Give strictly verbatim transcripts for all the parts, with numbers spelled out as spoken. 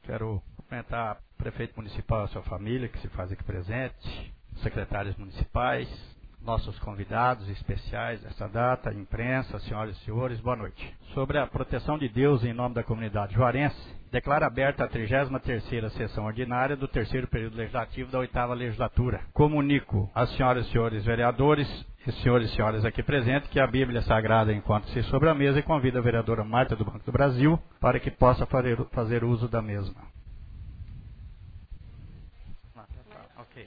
Quero cumprimentar o prefeito municipal e a sua família, que se faz aqui presente, secretários municipais, nossos convidados especiais desta data, imprensa, senhoras e senhores, boa noite. Sobre a proteção de Deus em nome da comunidade juarense, declaro aberta a trigésima terceira sessão ordinária do terceiro período legislativo da oitava legislatura. Comunico às senhoras e senhores vereadores e senhores e senhoras aqui presentes que a Bíblia Sagrada encontra-se sobre a mesa e convido a vereadora Marta do Banco do Brasil para que possa fazer uso da mesma. Ok,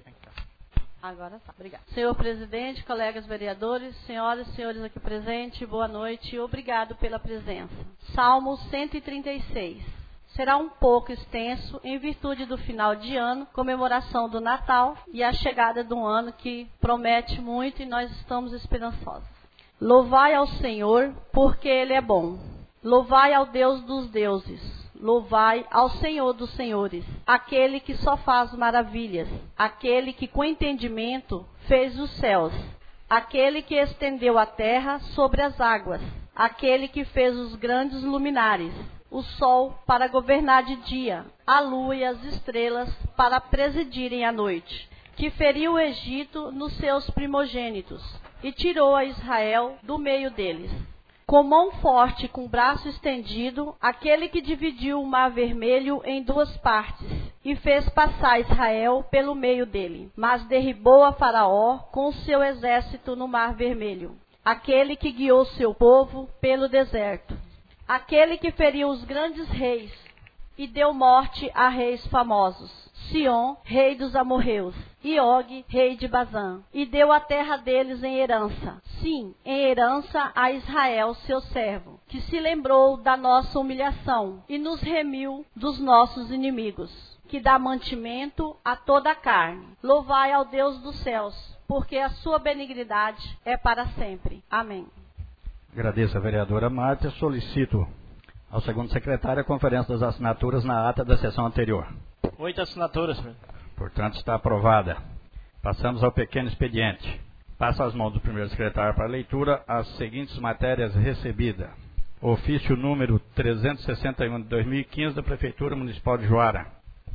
Agora tá, obrigado. Senhor presidente, colegas vereadores, senhoras e senhores aqui presentes, boa noite e obrigado pela presença. Salmo cento e trinta e seis. Será um pouco extenso em virtude do final de ano, comemoração do Natal e a chegada de um ano que promete muito e nós estamos esperançosos. Louvai ao Senhor, porque Ele é bom. Louvai ao Deus dos deuses. Louvai ao Senhor dos senhores, aquele que só faz maravilhas, aquele que com entendimento fez os céus, aquele que estendeu a terra sobre as águas, aquele que fez os grandes luminares, o sol para governar de dia, a lua e as estrelas para presidirem a noite, que feriu o Egito nos seus primogênitos e tirou a Israel do meio deles. Com mão forte e com braço estendido, aquele que dividiu o mar vermelho em duas partes e fez passar Israel pelo meio dele, mas derribou a Faraó com o seu exército no mar vermelho, aquele que guiou seu povo pelo deserto, aquele que feriu os grandes reis e deu morte a reis famosos, Sion, rei dos amorreus, e Og, rei de Bazã, e deu a terra deles em herança, sim, em herança a Israel, seu servo, que se lembrou da nossa humilhação e nos remiu dos nossos inimigos, que dá mantimento a toda a carne. Louvai ao Deus dos céus, porque a sua benignidade é para sempre. Amém. Agradeço a vereadora Marta e solicito ao segundo secretário a conferência das assinaturas na ata da sessão anterior. Oito assinaturas, senhor. Portanto, está aprovada. Passamos ao pequeno expediente. Passa às mãos do primeiro secretário para leitura as seguintes matérias recebidas. Ofício número trezentos e sessenta e um de dois mil e quinze da Prefeitura Municipal de Juara.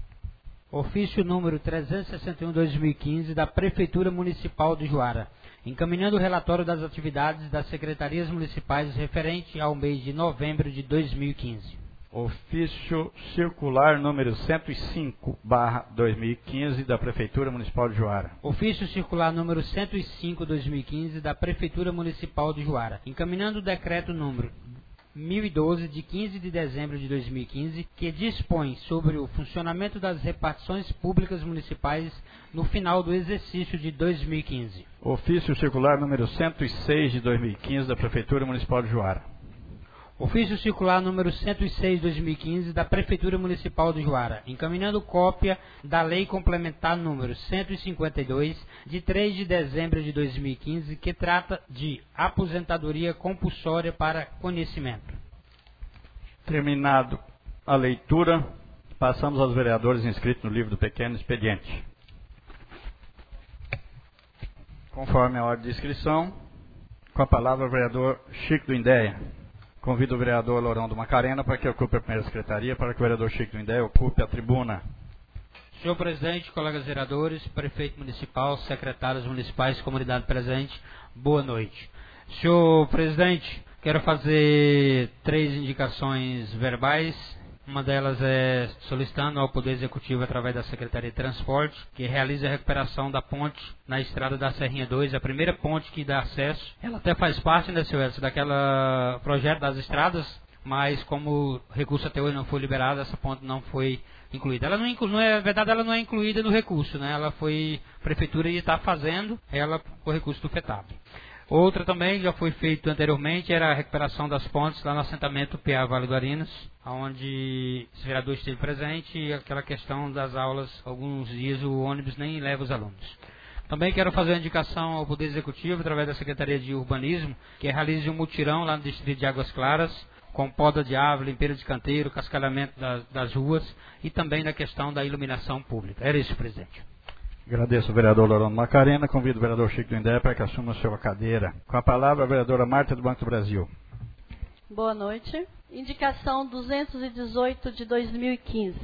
Ofício número trezentos e sessenta e um de dois mil e quinze da Prefeitura Municipal de Juara, encaminhando o relatório das atividades das secretarias municipais referente ao mês de novembro de dois mil e quinze. Ofício circular número cento e cinco barra dois mil e quinze da Prefeitura Municipal de Juara. Ofício circular número cento e cinco barra dois mil e quinze da Prefeitura Municipal de Juara, encaminhando o decreto número mil e doze de quinze de dezembro de dois mil e quinze, que dispõe sobre o funcionamento das repartições públicas municipais no final do exercício de dois mil e quinze. Ofício circular número cento e seis de dois mil e quinze da Prefeitura Municipal de Juara. Ofício circular número cento e seis de dois mil e quinze da Prefeitura Municipal de Juara, encaminhando cópia da Lei Complementar número cento e cinquenta e dois, de três de dezembro de dois mil e quinze, que trata de aposentadoria compulsória para conhecimento. Terminado a leitura, passamos aos vereadores inscritos no livro do pequeno expediente. Conforme a ordem de inscrição, com a palavra o vereador Chico do Indéia. Convido o vereador Lourão do Macarena para que ocupe a primeira secretaria, para que o vereador Chico do Indéia ocupe a tribuna. Senhor presidente, colegas vereadores, prefeito municipal, secretários municipais, comunidade presente, boa noite. Senhor presidente, quero fazer três indicações verbais. Uma delas é solicitando ao Poder Executivo, através da Secretaria de Transporte, que realize a recuperação da ponte na estrada da Serrinha dois, a primeira ponte que dá acesso. Ela até faz parte, né, senhor Edson, daquela projeto das estradas, mas como o recurso até hoje não foi liberado, essa ponte não foi incluída. Ela não, inclu, não é verdade, ela não é incluída no recurso, né? Ela foi, a prefeitura ia estar fazendo ela com o recurso do FETAB. Outra também, já foi feito anteriormente, era a recuperação das pontes lá no assentamento P A Vale do Arinas, onde o vereador esteve presente, e aquela questão das aulas, alguns dias o ônibus nem leva os alunos. Também quero fazer uma indicação ao Poder Executivo, através da Secretaria de Urbanismo, que realize um mutirão lá no Distrito de Águas Claras, com poda de árvore, limpeza de canteiro, cascalhamento das, das ruas, e também na questão da iluminação pública. Era isso, presidente. Agradeço o vereador Lourão Macarena, convido o vereador Chico do Indéia para que assuma a sua cadeira. Com a palavra a vereadora Marta do Banco do Brasil. Boa noite. Indicação duzentos e dezoito de dois mil e quinze.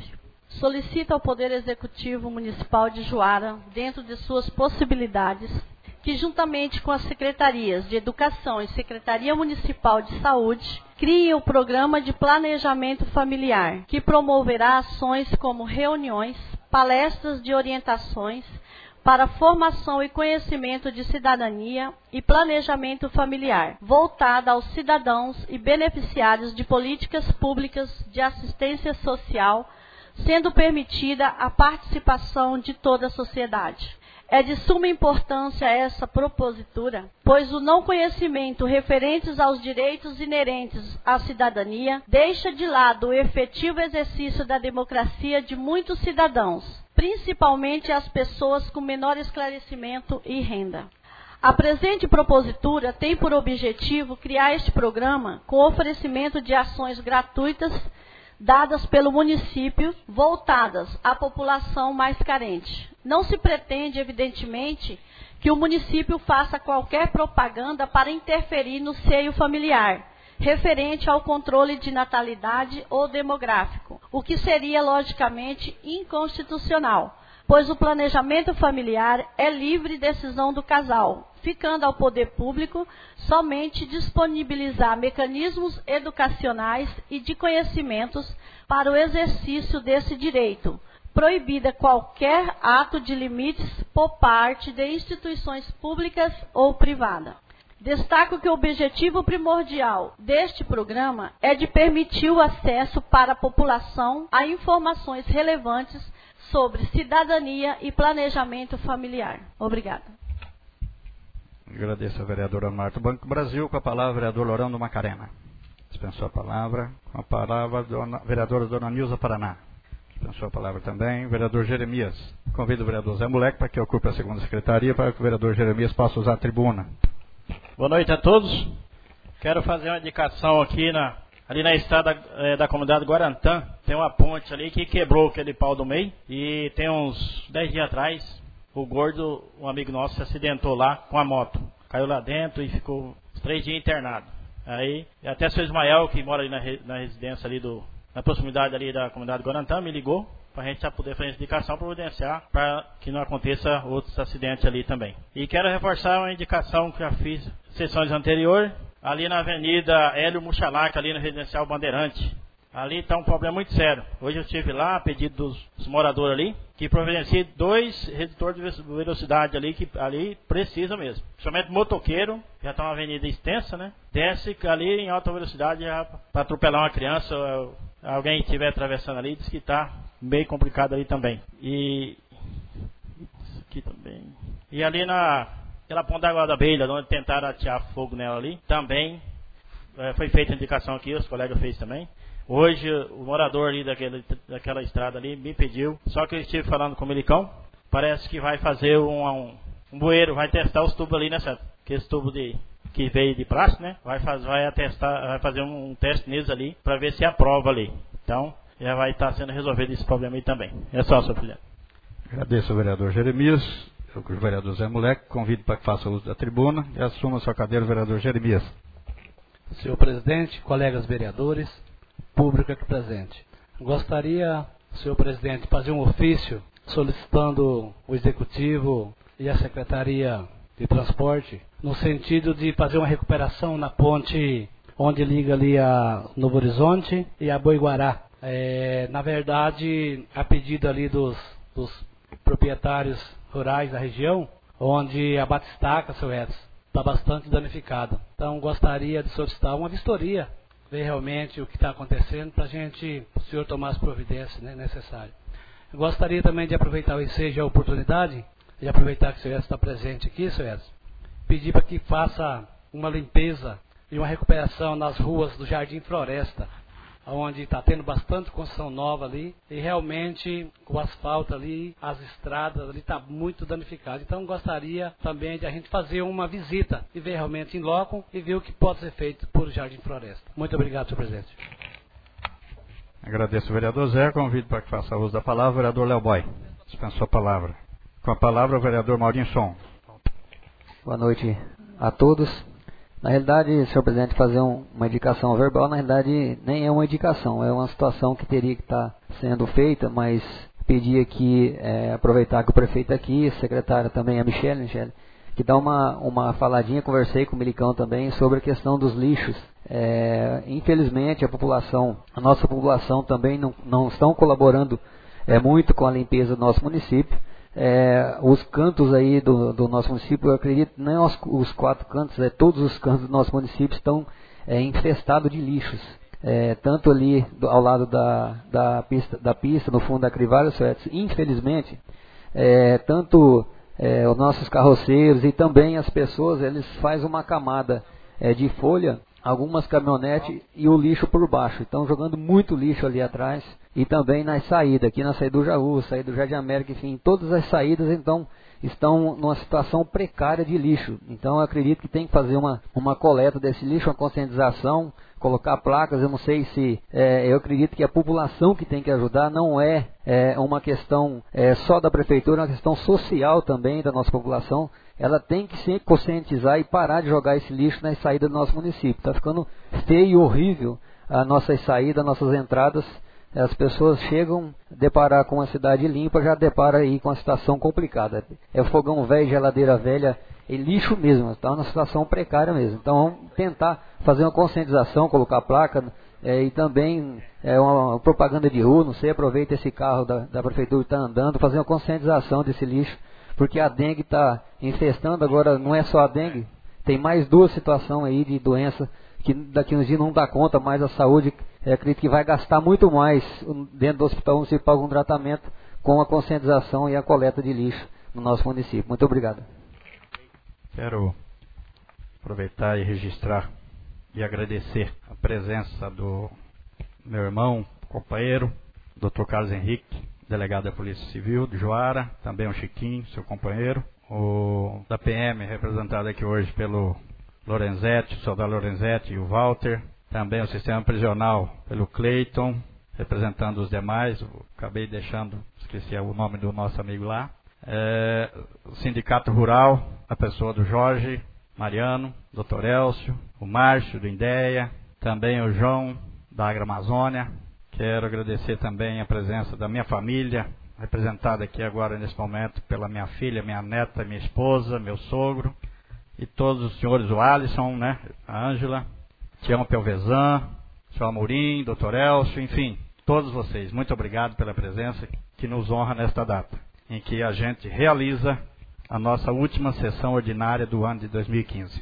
solicita ao Poder Executivo Municipal de Juara, dentro de suas possibilidades, que juntamente com as Secretarias de Educação e Secretaria Municipal de Saúde, crie o Programa de Planejamento Familiar, que promoverá ações como reuniões, palestras de orientações para formação e conhecimento de cidadania e planejamento familiar, voltada aos cidadãos e beneficiários de políticas públicas de assistência social, sendo permitida a participação de toda a sociedade. É de suma importância essa propositura, pois o não conhecimento referentes aos direitos inerentes à cidadania deixa de lado o efetivo exercício da democracia de muitos cidadãos, principalmente as pessoas com menor esclarecimento e renda. A presente propositura tem por objetivo criar este programa com oferecimento de ações gratuitas dadas pelo município, voltadas à população mais carente. Não se pretende, evidentemente, que o município faça qualquer propaganda para interferir no seio familiar, referente ao controle de natalidade ou demográfico, o que seria, logicamente, inconstitucional, pois o planejamento familiar é livre decisão do casal, ficando ao poder público somente disponibilizar mecanismos educacionais e de conhecimentos para o exercício desse direito, proibida qualquer ato de limites por parte de instituições públicas ou privadas. Destaco que o objetivo primordial deste programa é de permitir o acesso para a população a informações relevantes sobre cidadania e planejamento familiar. Obrigada. Agradeço a vereadora Marta Banco Brasil. Com a palavra, o vereador Lorando Macarena. Dispensou a palavra. Com a palavra, a vereadora Dona Nilza Paraná. Dispensou a palavra também. Vereador Jeremias. Convido o vereador Zé Moleque para que ocupe a segunda secretaria, para que o vereador Jeremias possa usar a tribuna. Boa noite a todos. Quero fazer uma indicação aqui na, ali na estrada é, da comunidade Guarantã. Tem uma ponte ali que quebrou aquele pau do meio. E tem uns dez dias atrás, o Gordo, um amigo nosso, se acidentou lá com a moto. Caiu lá dentro e ficou uns três dias internado. Aí, até o seu Ismael, que mora ali na, na residência ali do, na proximidade ali da comunidade Guarantã, me ligou para a gente já poder fazer essa indicação, providenciar para que não aconteça outros acidentes ali também. E quero reforçar uma indicação que já fiz em sessões anteriores, ali na Avenida Hélio Muxalaca, ali no Residencial Bandeirante. Ali está um problema muito sério. Hoje eu estive lá, a pedido dos, dos moradores ali, que providencie dois redutores de velocidade ali, que ali precisa mesmo. Principalmente motoqueiro, já está uma avenida extensa, né? Desce ali em alta velocidade para atropelar uma criança, ou alguém que estiver atravessando ali, diz que está meio complicado ali também. E isso aqui também. E ali na aquela ponta da Água da Beira, onde tentaram atear fogo nela ali, também é, foi feita a indicação aqui, os colegas fez também. Hoje, o morador ali daquela, daquela estrada ali me pediu, só que eu estive falando com o Milicão, parece que vai fazer um, um, um bueiro, vai testar os tubos ali, né, certo? Aqueles tubos de, que veio de plástico, né? Vai, faz, vai, atestar, vai fazer um, um teste neles ali, para ver se aprova ali. Então, já vai estar sendo resolvido esse problema aí também. É só, senhor presidente. Agradeço ao vereador Jeremias, o vereador Zé Moleque, convido para que faça uso da tribuna e assuma sua cadeira o vereador Jeremias. Senhor presidente, colegas vereadores, público aqui presente. Gostaria, senhor presidente, de fazer um ofício solicitando o Executivo e a Secretaria de Transporte no sentido de fazer uma recuperação na ponte onde liga ali a Novo Horizonte e a Boiguará. É, na verdade, a pedido ali dos, dos proprietários rurais da região, onde a batistaca, seu Edson, está bastante danificada. Então, gostaria de solicitar uma vistoria, ver realmente o que está acontecendo, para a gente, o senhor tomar as providências, né, necessárias. Gostaria também de aproveitar o ensejo e a oportunidade, de aproveitar que o senhor está presente aqui, senhor Edson, pedir para que faça uma limpeza e uma recuperação nas ruas do Jardim Floresta, onde está tendo bastante construção nova ali, e realmente o asfalto ali, as estradas ali está muito danificado. Então gostaria também de a gente fazer uma visita e ver realmente em loco e ver o que pode ser feito por Jardim Floresta. Muito obrigado, senhor presidente. Agradeço o vereador Zé, convido para que faça uso da palavra o vereador Léo Boy. Dispensou a palavra. Com a palavra o vereador Maurinho Som. Boa noite a todos. Na realidade, senhor presidente, fazer um, uma indicação verbal, na realidade, nem é uma indicação, é uma situação que teria que estar sendo feita, mas pedir aqui, é, aproveitar que o prefeito é aqui, a secretária também, a Michele, Michele, que dá uma, uma faladinha, conversei com o Milicão também sobre a questão dos lixos. É, infelizmente, a população, a nossa população também não, não estão colaborando é, muito com a limpeza do nosso município. É, os cantos aí do, do nosso município, eu acredito, não os, os quatro cantos, é, todos os cantos do nosso município estão é, infestados de lixos. É, tanto ali do, ao lado da, da, pista, da pista, no fundo da Criválio, infelizmente, é, tanto é, os nossos carroceiros e também as pessoas, eles fazem uma camada é, de folha, algumas caminhonetes e o lixo por baixo. Estão jogando muito lixo ali atrás e também nas saídas, aqui na saída do Jaú, saída do Jardim América, enfim, todas as saídas então estão numa situação precária de lixo. Então eu acredito que tem que fazer uma, uma coleta desse lixo, uma conscientização, colocar placas. Eu não sei se, é, eu acredito que a população que tem que ajudar, não é, é uma questão é, só da prefeitura, é uma questão social também da nossa população. Ela tem que se conscientizar e parar de jogar esse lixo nas saídas do nosso município. Está ficando feio e horrível as nossas saídas, nossas entradas. As pessoas chegam a deparar com uma cidade limpa, já depara aí com uma situação complicada. É fogão velho, geladeira velha, é lixo mesmo, está numa situação precária mesmo. Então vamos tentar fazer uma conscientização, colocar placa é, e também é, uma, uma propaganda de rua, não sei, aproveita esse carro da, da prefeitura que está andando, fazer uma conscientização desse lixo, porque a dengue está infestando, agora não é só a dengue, tem mais duas situações aí de doença que daqui uns dias não dá conta mais a saúde. Eu acredito que vai gastar muito mais dentro do hospital municipal com tratamento, com a conscientização e a coleta de lixo no nosso município. Muito obrigado. Quero aproveitar e registrar e agradecer a presença do meu irmão, companheiro, doutor Carlos Henrique, delegado da Polícia Civil de Joara, também o Chiquinho, seu companheiro, o da P M, representado aqui hoje pelo Lorenzetti, o soldado Lorenzetti e o Walter, também o sistema prisional pelo Cleiton, representando os demais, eu acabei deixando, esqueci o nome do nosso amigo lá, é, o Sindicato Rural, a pessoa do Jorge, Mariano, doutor Elcio, o Márcio do Indéia, também o João da Agramazônia. Quero agradecer também a presença da minha família, representada aqui agora nesse momento pela minha filha, minha neta, minha esposa, meu sogro, e todos os senhores, o Alisson, né, a Ângela, Tião Pelvezan, o senhor Amorim, doutor Elcio, enfim, todos vocês, muito obrigado pela presença que nos honra nesta data, em que a gente realiza a nossa última sessão ordinária do ano de dois mil e quinze.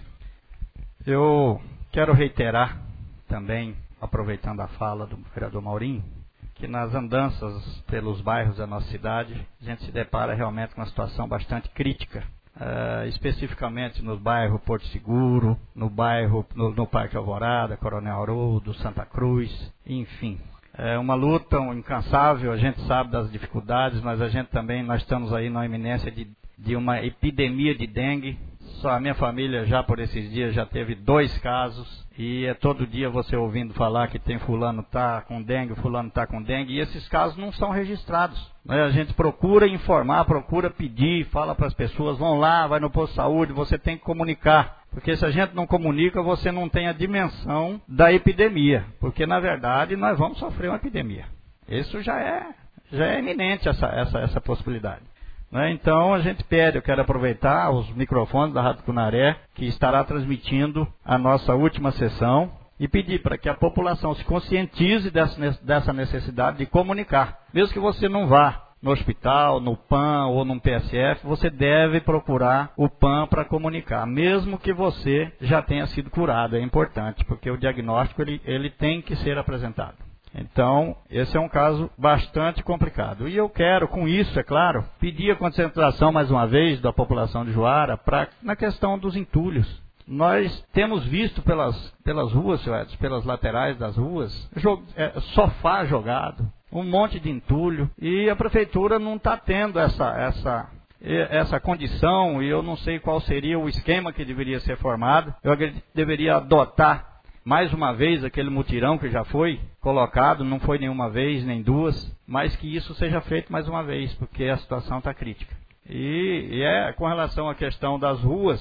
Eu quero reiterar também, aproveitando a fala do vereador Maurinho, que nas andanças pelos bairros da nossa cidade, a gente se depara realmente com uma situação bastante crítica, uh, especificamente no bairro Porto Seguro, no bairro, no, no Parque Alvorada, Coronel Haroldo, Santa Cruz, enfim. É uma luta um incansável, a gente sabe das dificuldades, mas a gente também, nós estamos aí na iminência de, de uma epidemia de dengue. Só a minha família já por esses dias já teve dois casos e é todo dia você ouvindo falar que tem fulano tá com dengue, fulano tá com dengue, e esses casos não são registrados. Né? A gente procura informar, procura pedir, fala para as pessoas, vão lá, vai no posto de saúde, você tem que comunicar. Porque se a gente não comunica, você não tem a dimensão da epidemia. Porque na verdade nós vamos sofrer uma epidemia. Isso já é, já é iminente essa, essa, essa possibilidade. Então a gente pede, eu quero aproveitar os microfones da Rádio Cunaré, que estará transmitindo a nossa última sessão, e pedir para que a população se conscientize dessa necessidade de comunicar. Mesmo que você não vá no hospital, no P A M ou no P S F, você deve procurar o P A M para comunicar, mesmo que você já tenha sido curado. É importante, porque o diagnóstico ele, ele tem que ser apresentado. Então, esse é um caso bastante complicado. E eu quero, com isso, é claro, pedir a conscientização, mais uma vez, da população de Joara pra, na questão dos entulhos. Nós temos visto pelas, pelas ruas, senhor Edson, pelas laterais das ruas, jog, é, sofá jogado, um monte de entulho, e a prefeitura não está tendo essa, essa, essa condição, e eu não sei qual seria o esquema que deveria ser formado. Eu acredito que deveria adotar mais uma vez aquele mutirão que já foi colocado, não foi nenhuma vez, nem duas, mas que isso seja feito mais uma vez, porque a situação está crítica. E, e é com relação à questão das ruas,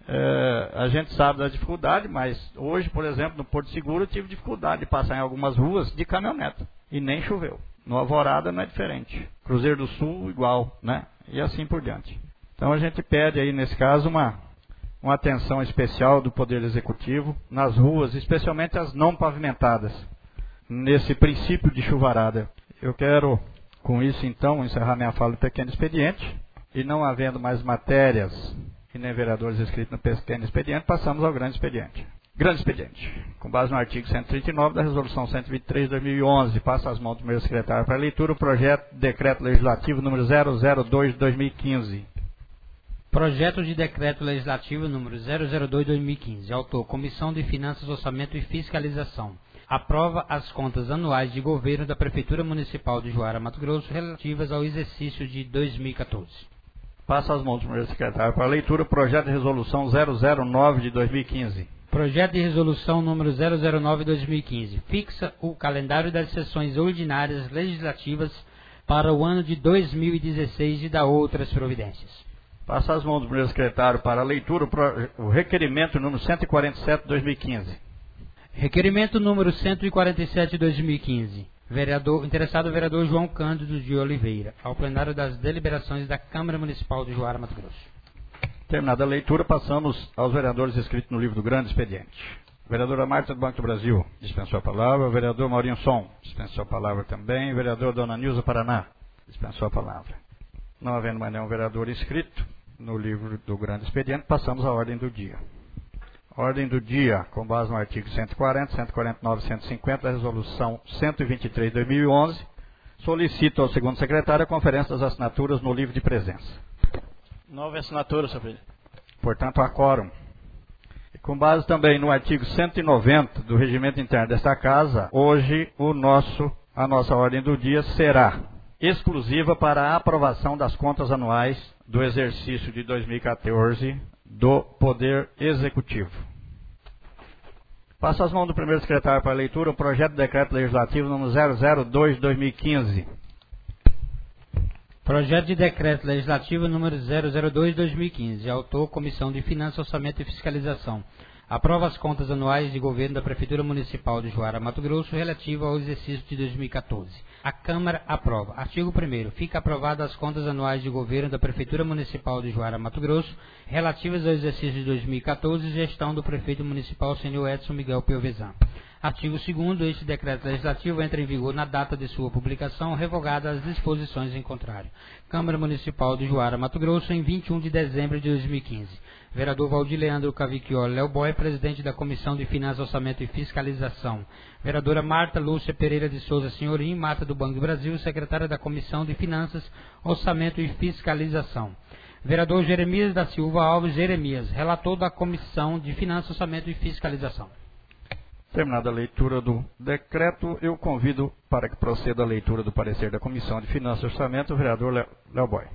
É, a gente sabe da dificuldade, mas hoje, por exemplo, no Porto Seguro, eu tive dificuldade de passar em algumas ruas de caminhoneta. E nem choveu. No Alvorada não é diferente. Cruzeiro do Sul, igual, né? E assim por diante. Então a gente pede aí, nesse caso, uma, uma atenção especial do Poder Executivo nas ruas, especialmente as não pavimentadas, nesse princípio de chuvarada. Eu quero, com isso, então, encerrar minha fala do pequeno expediente. E não havendo mais matérias e nem vereadores inscritos no pequeno expediente, passamos ao grande expediente. Grande expediente. Com base no artigo cento e trinta e nove da Resolução cento e vinte e três de dois mil e onze, passa às mãos do meu secretário para leitura o projeto de decreto legislativo número zero zero dois de dois mil e quinze. Projeto de decreto legislativo número zero zero dois de dois mil e quinze. Autor: Comissão de Finanças, Orçamento e Fiscalização. Aprova as contas anuais de governo da Prefeitura Municipal de Juara, Mato Grosso, relativas ao exercício de dois mil e quatorze. Passa às mãos do meu secretário para leitura o projeto de resolução zero zero nove de dois mil e quinze. Projeto de resolução número zero zero nove de dois mil e quinze. Fixa o calendário das sessões ordinárias legislativas para o ano de dois mil e dezesseis e dá outras providências. Passa às mãos do meu secretário para leitura o, pro... o requerimento número cento e quarenta e sete de dois mil e quinze. Requerimento número cento e quarenta e sete de dois mil e quinze. Vereador, interessado o vereador João Cândido de Oliveira, ao plenário das deliberações da Câmara Municipal de Juara, Mato Grosso. Terminada a leitura, passamos aos vereadores inscritos no livro do grande expediente. Vereadora Marta do Banco do Brasil, dispensou a palavra. Vereador Maurinho Som, dispensou a palavra também. Vereador Dona Nilza Paraná, dispensou a palavra. Não havendo mais nenhum vereador inscrito no livro do grande expediente, passamos à ordem do dia. Ordem do dia, com base no artigo cento e quarenta, cento e quarenta e nove e cento e cinquenta da Resolução cento e vinte e três de dois mil e onze, solicito ao segundo secretário a conferência das assinaturas no livro de presença. Nove assinaturas, senhor presidente. Portanto, há quórum. E com base também no artigo cento e noventa do Regimento Interno desta Casa, hoje o nosso, a nossa ordem do dia será exclusiva para a aprovação das contas anuais do exercício de dois mil e quatorze do Poder Executivo. Passo às mãos do primeiro secretário para a leitura o projeto de decreto legislativo número zero zero dois de dois mil e quinze. Projeto de decreto legislativo número zero zero dois de dois mil e quinze. Autor: Comissão de Finanças, Orçamento e Fiscalização. Aprova as contas anuais de governo da Prefeitura Municipal de Juara, Mato Grosso, relativa ao exercício de dois mil e quatorze. A Câmara aprova. Artigo primeiro. Fica aprovadas as contas anuais de governo da Prefeitura Municipal de Juara, Mato Grosso, relativas ao exercício de dois mil e quatorze, gestão do Prefeito Municipal, senhor Edson Miguel Piovesan. Artigo segundo. Este decreto legislativo entra em vigor na data de sua publicação, revogada as disposições em contrário. Câmara Municipal de Juara, Mato Grosso, em vinte e um de dezembro de dois mil e quinze. Vereador Valdir Leandro Cavicchioli Léo Boy, presidente da Comissão de Finanças, Orçamento e Fiscalização. Vereadora Marta Lúcia Pereira de Souza Senhorim, Mata do Banco do Brasil, secretária da Comissão de Finanças, Orçamento e Fiscalização. Vereador Jeremias da Silva Alves Jeremias, relator da Comissão de Finanças, Orçamento e Fiscalização. Terminada a leitura do decreto, eu convido para que proceda a leitura do parecer da Comissão de Finanças e Orçamento, o vereador Léo Boy.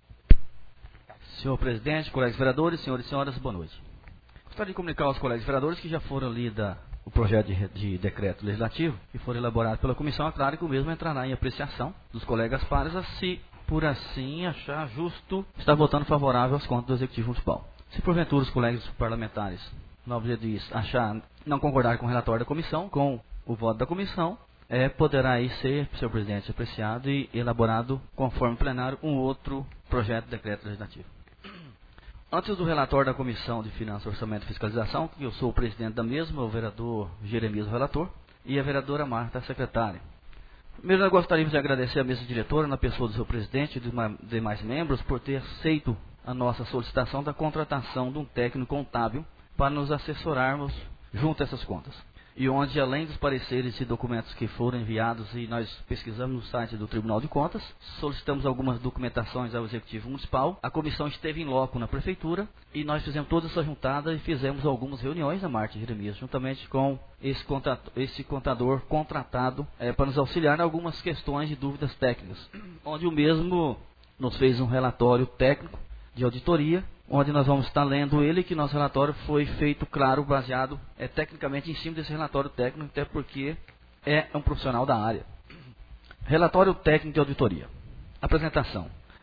Senhor presidente, colegas vereadores, senhores e senhoras, boa noite. Gostaria de comunicar aos colegas vereadores que já foram lido o projeto de, de decreto legislativo que for elaborado pela comissão. É claro que o mesmo entrará em apreciação dos colegas pares, se por assim achar justo estar votando favorável às contas do Executivo Municipal. Se porventura os colegas parlamentares, novos edis, achar não concordar com o relatório da comissão, com o voto da comissão, é, poderá aí ser, senhor presidente, apreciado e elaborado conforme plenário um outro projeto de decreto legislativo. Antes do relatório da Comissão de Finanças, Orçamento e Fiscalização, que eu sou o presidente da mesma, o vereador Jeremias, o relator, e a vereadora Marta, a secretária. Primeiro, nós gostaríamos de agradecer a mesa diretora, na pessoa do seu presidente e dos demais membros, por ter aceito a nossa solicitação da contratação de um técnico contábil para nos assessorarmos junto a essas contas. E onde, além dos pareceres e documentos que foram enviados e nós pesquisamos no site do Tribunal de Contas, solicitamos algumas documentações ao Executivo Municipal. A comissão esteve em loco na Prefeitura e nós fizemos toda essa juntada e fizemos algumas reuniões, a Marta Jeremias, juntamente com esse contador, esse contador contratado é, para nos auxiliar em algumas questões de dúvidas técnicas, onde o mesmo nos fez um relatório técnico de auditoria, onde nós vamos estar lendo ele, que nosso relatório foi feito, claro, baseado é, tecnicamente em cima desse relatório técnico, até porque é um profissional da área. Relatório técnico de auditoria. Apresentação.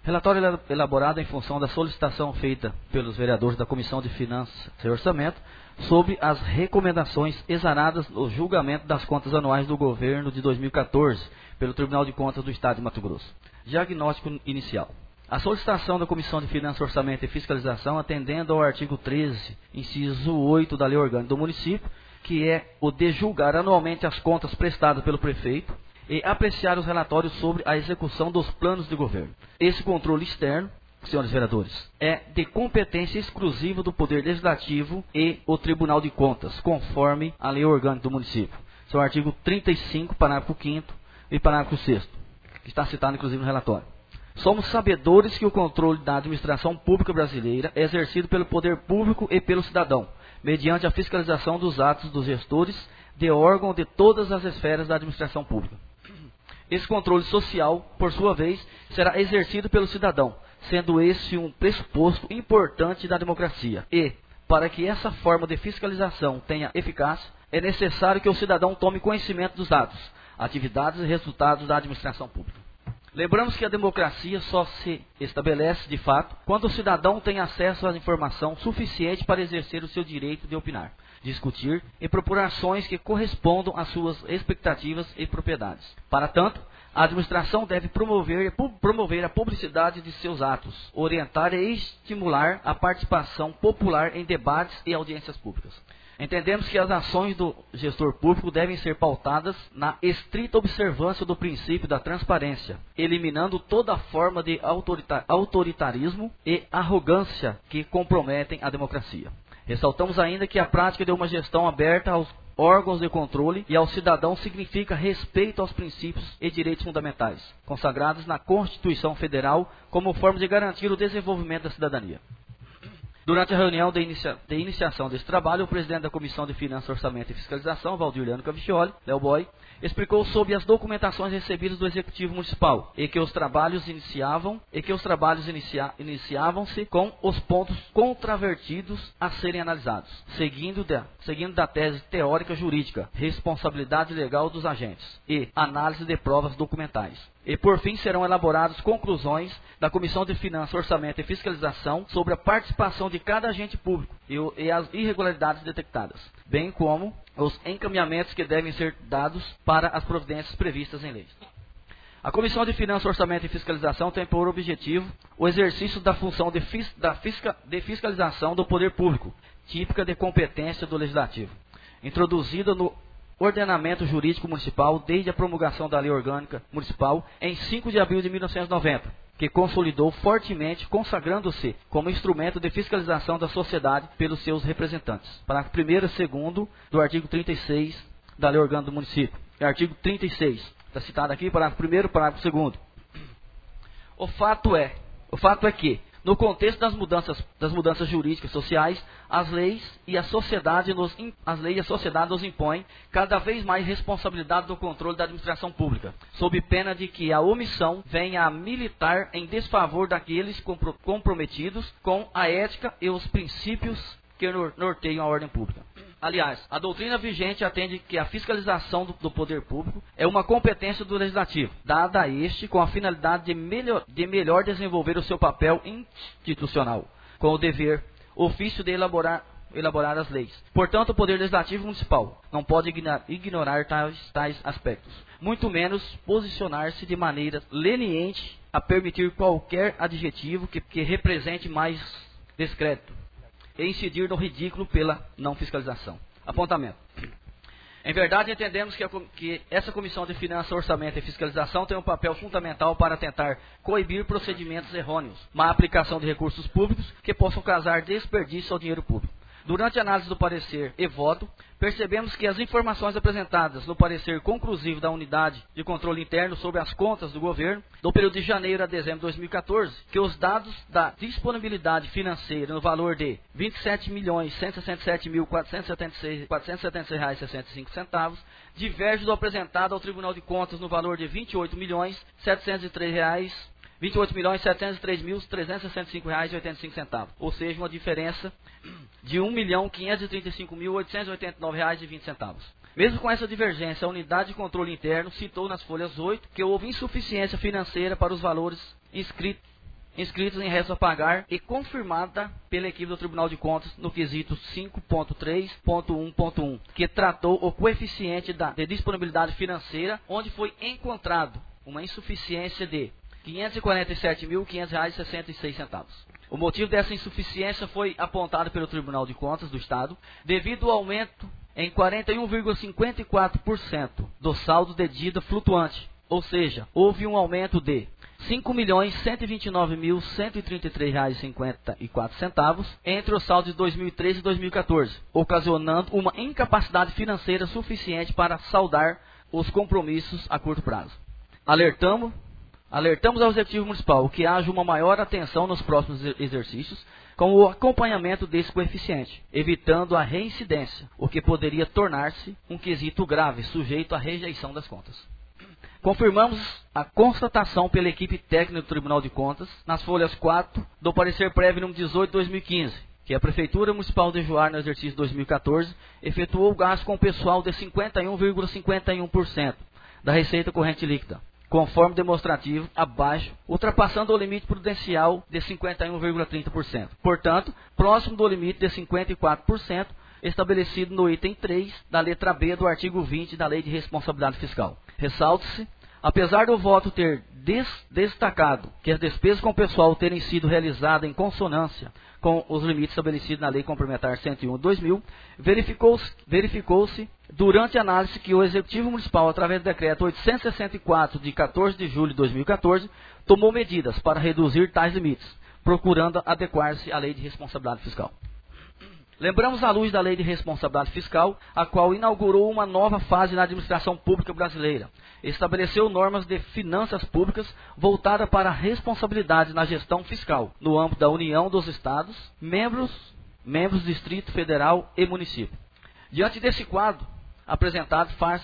Relatório elaborado em função da solicitação feita pelos vereadores da Comissão de Finanças e Orçamento sobre as recomendações exaradas no julgamento das contas anuais do governo de dois mil e quatorze pelo Tribunal de Contas do Estado de Mato Grosso. Diagnóstico inicial. A solicitação da Comissão de Finanças, Orçamento e Fiscalização, atendendo ao artigo treze, inciso oito da Lei Orgânica do Município, que é o de julgar anualmente as contas prestadas pelo prefeito e apreciar os relatórios sobre a execução dos planos de governo. Esse controle externo, senhores vereadores, é de competência exclusiva do Poder Legislativo e o Tribunal de Contas, conforme a Lei Orgânica do Município. São o artigo trinta e cinco, parágrafo quinto e parágrafo sexto, que está citado inclusive no relatório. Somos sabedores que o controle da administração pública brasileira é exercido pelo poder público e pelo cidadão, mediante a fiscalização dos atos dos gestores de órgão de todas as esferas da administração pública. Esse controle social, por sua vez, será exercido pelo cidadão, sendo esse um pressuposto importante da democracia. E, para que essa forma de fiscalização tenha eficácia, é necessário que o cidadão tome conhecimento dos atos, atividades e resultados da administração pública. Lembramos que a democracia só se estabelece, de fato, quando o cidadão tem acesso à informação suficiente para exercer o seu direito de opinar, discutir e propor ações que correspondam às suas expectativas e propriedades. Para tanto, a administração deve promover, promover a publicidade de seus atos, orientar e estimular a participação popular em debates e audiências públicas. Entendemos que as ações do gestor público devem ser pautadas na estrita observância do princípio da transparência, eliminando toda forma de autoritarismo e arrogância que comprometem a democracia. Ressaltamos ainda que a prática de uma gestão aberta aos órgãos de controle e ao cidadão significa respeito aos princípios e direitos fundamentais, consagrados na Constituição Federal como forma de garantir o desenvolvimento da cidadania. Durante a reunião de, inicia, de iniciação desse trabalho, o presidente da Comissão de Finanças, Orçamento e Fiscalização, Valdir Cavicchioli, Léo Boy, explicou sobre as documentações recebidas do Executivo Municipal e que os trabalhos iniciavam e que os trabalhos inicia, iniciavam-se com os pontos controvertidos a serem analisados, seguindo da, seguindo da tese teórica jurídica, responsabilidade legal dos agentes e análise de provas documentais. E, por fim, serão elaboradas conclusões da Comissão de Finanças, Orçamento e Fiscalização sobre a participação de cada agente público e, o, e as irregularidades detectadas, bem como os encaminhamentos que devem ser dados para as providências previstas em leis. A Comissão de Finanças, Orçamento e Fiscalização tem por objetivo o exercício da função de, fis, da fisca, de fiscalização do poder público, típica de competência do Legislativo, introduzida no Ordenamento Jurídico Municipal desde a promulgação da Lei Orgânica Municipal em cinco de abril de mil novecentos e noventa, que consolidou fortemente, consagrando-se como instrumento de fiscalização da sociedade pelos seus representantes. Parágrafo primeiro e segundo do artigo trinta e seis da Lei Orgânica do Município. Artigo trinta e seis, está citado aqui, parágrafo primeiro, parágrafo segundo. O fato é, o fato é que, no contexto das mudanças, das mudanças jurídicas e sociais, as leis e a sociedade nos, as leis e a sociedade nos impõem cada vez mais responsabilidade do controle da administração pública, sob pena de que a omissão venha a militar em desfavor daqueles compro, comprometidos com a ética e os princípios que norteiam a ordem pública. Aliás, a doutrina vigente atende que a fiscalização do, do poder público é uma competência do Legislativo, dada a este com a finalidade de melhor, de melhor desenvolver o seu papel institucional, com o dever, ofício de elaborar, elaborar as leis. Portanto, o Poder Legislativo Municipal não pode ignorar, ignorar tais, tais aspectos, muito menos posicionar-se de maneira leniente a permitir qualquer adjetivo que, que represente mais descrédito e incidir no ridículo pela não fiscalização. Apontamento. Em verdade, entendemos que, a, que essa Comissão de Finanças, Orçamento e Fiscalização tem um papel fundamental para tentar coibir procedimentos errôneos, má aplicação de recursos públicos que possam causar desperdício ao dinheiro público. Durante a análise do parecer e voto, percebemos que as informações apresentadas no parecer conclusivo da Unidade de Controle Interno sobre as contas do governo, do período de janeiro a dezembro de dois mil e quatorze, que os dados da disponibilidade financeira no valor de vinte e sete milhões cento e sessenta e sete mil quatrocentos e setenta e seis reais e sessenta e cinco centavos, diverge do apresentado ao Tribunal de Contas no valor de vinte e oito milhões setecentos e três reais vinte e oito milhões setecentos e três mil trezentos e sessenta e cinco reais e oitenta e cinco centavos, ou seja, uma diferença de um milhão quinhentos e trinta e cinco mil oitocentos e oitenta e nove reais e vinte centavos. Mesmo com essa divergência, a Unidade de Controle Interno citou nas folhas oito que houve insuficiência financeira para os valores inscritos, inscritos em restos a pagar e confirmada pela equipe do Tribunal de Contas no quesito cinco ponto três ponto um ponto um, que tratou o coeficiente da, de disponibilidade financeira, onde foi encontrado uma insuficiência de quinhentos e quarenta e sete mil, quinhentos reais e sessenta e seis centavos. O motivo dessa insuficiência foi apontado pelo Tribunal de Contas do Estado devido ao aumento em quarenta e um vírgula cinquenta e quatro por cento do saldo de dívida flutuante, ou seja, houve um aumento de cinco milhões cento e vinte e nove mil, cento e trinta e três reais e cinquenta e quatro centavos entre os saldos de dois mil e treze e dois mil e quatorze, ocasionando uma incapacidade financeira suficiente para saldar os compromissos a curto prazo. Alertamos, alertamos ao Executivo Municipal que haja uma maior atenção nos próximos exercícios com o acompanhamento desse coeficiente, evitando a reincidência, o que poderia tornar-se um quesito grave, sujeito à rejeição das contas. Confirmamos a constatação pela equipe técnica do Tribunal de Contas, nas folhas quatro do parecer prévio número dezoito de dois mil e quinze, que a Prefeitura Municipal de Juara, no exercício dois mil e quatorze, efetuou gasto com o pessoal de cinquenta e um vírgula cinquenta e um por cento da receita corrente líquida, conforme demonstrativo abaixo, ultrapassando o limite prudencial de cinquenta e um vírgula trinta por cento. Portanto, próximo do limite de cinquenta e quatro por cento, estabelecido no item três da letra B do artigo vinte da Lei de Responsabilidade Fiscal. Ressalte-se, apesar do voto ter des destacado que as despesas com o pessoal terem sido realizadas em consonância com os limites estabelecidos na Lei Complementar cento e um de dois mil, verificou-se verificou-se durante a análise que o Executivo Municipal, através do Decreto oitocentos e sessenta e quatro, de quatorze de julho de dois mil e quatorze, tomou medidas para reduzir tais limites, procurando adequar-se à Lei de Responsabilidade Fiscal. Lembramos à luz da Lei de Responsabilidade Fiscal, a qual inaugurou uma nova fase na administração pública brasileira. Estabeleceu normas de finanças públicas voltadas para a responsabilidade na gestão fiscal, no âmbito da União dos Estados, membros, membros do Distrito Federal e município. Diante desse quadro apresentado, faz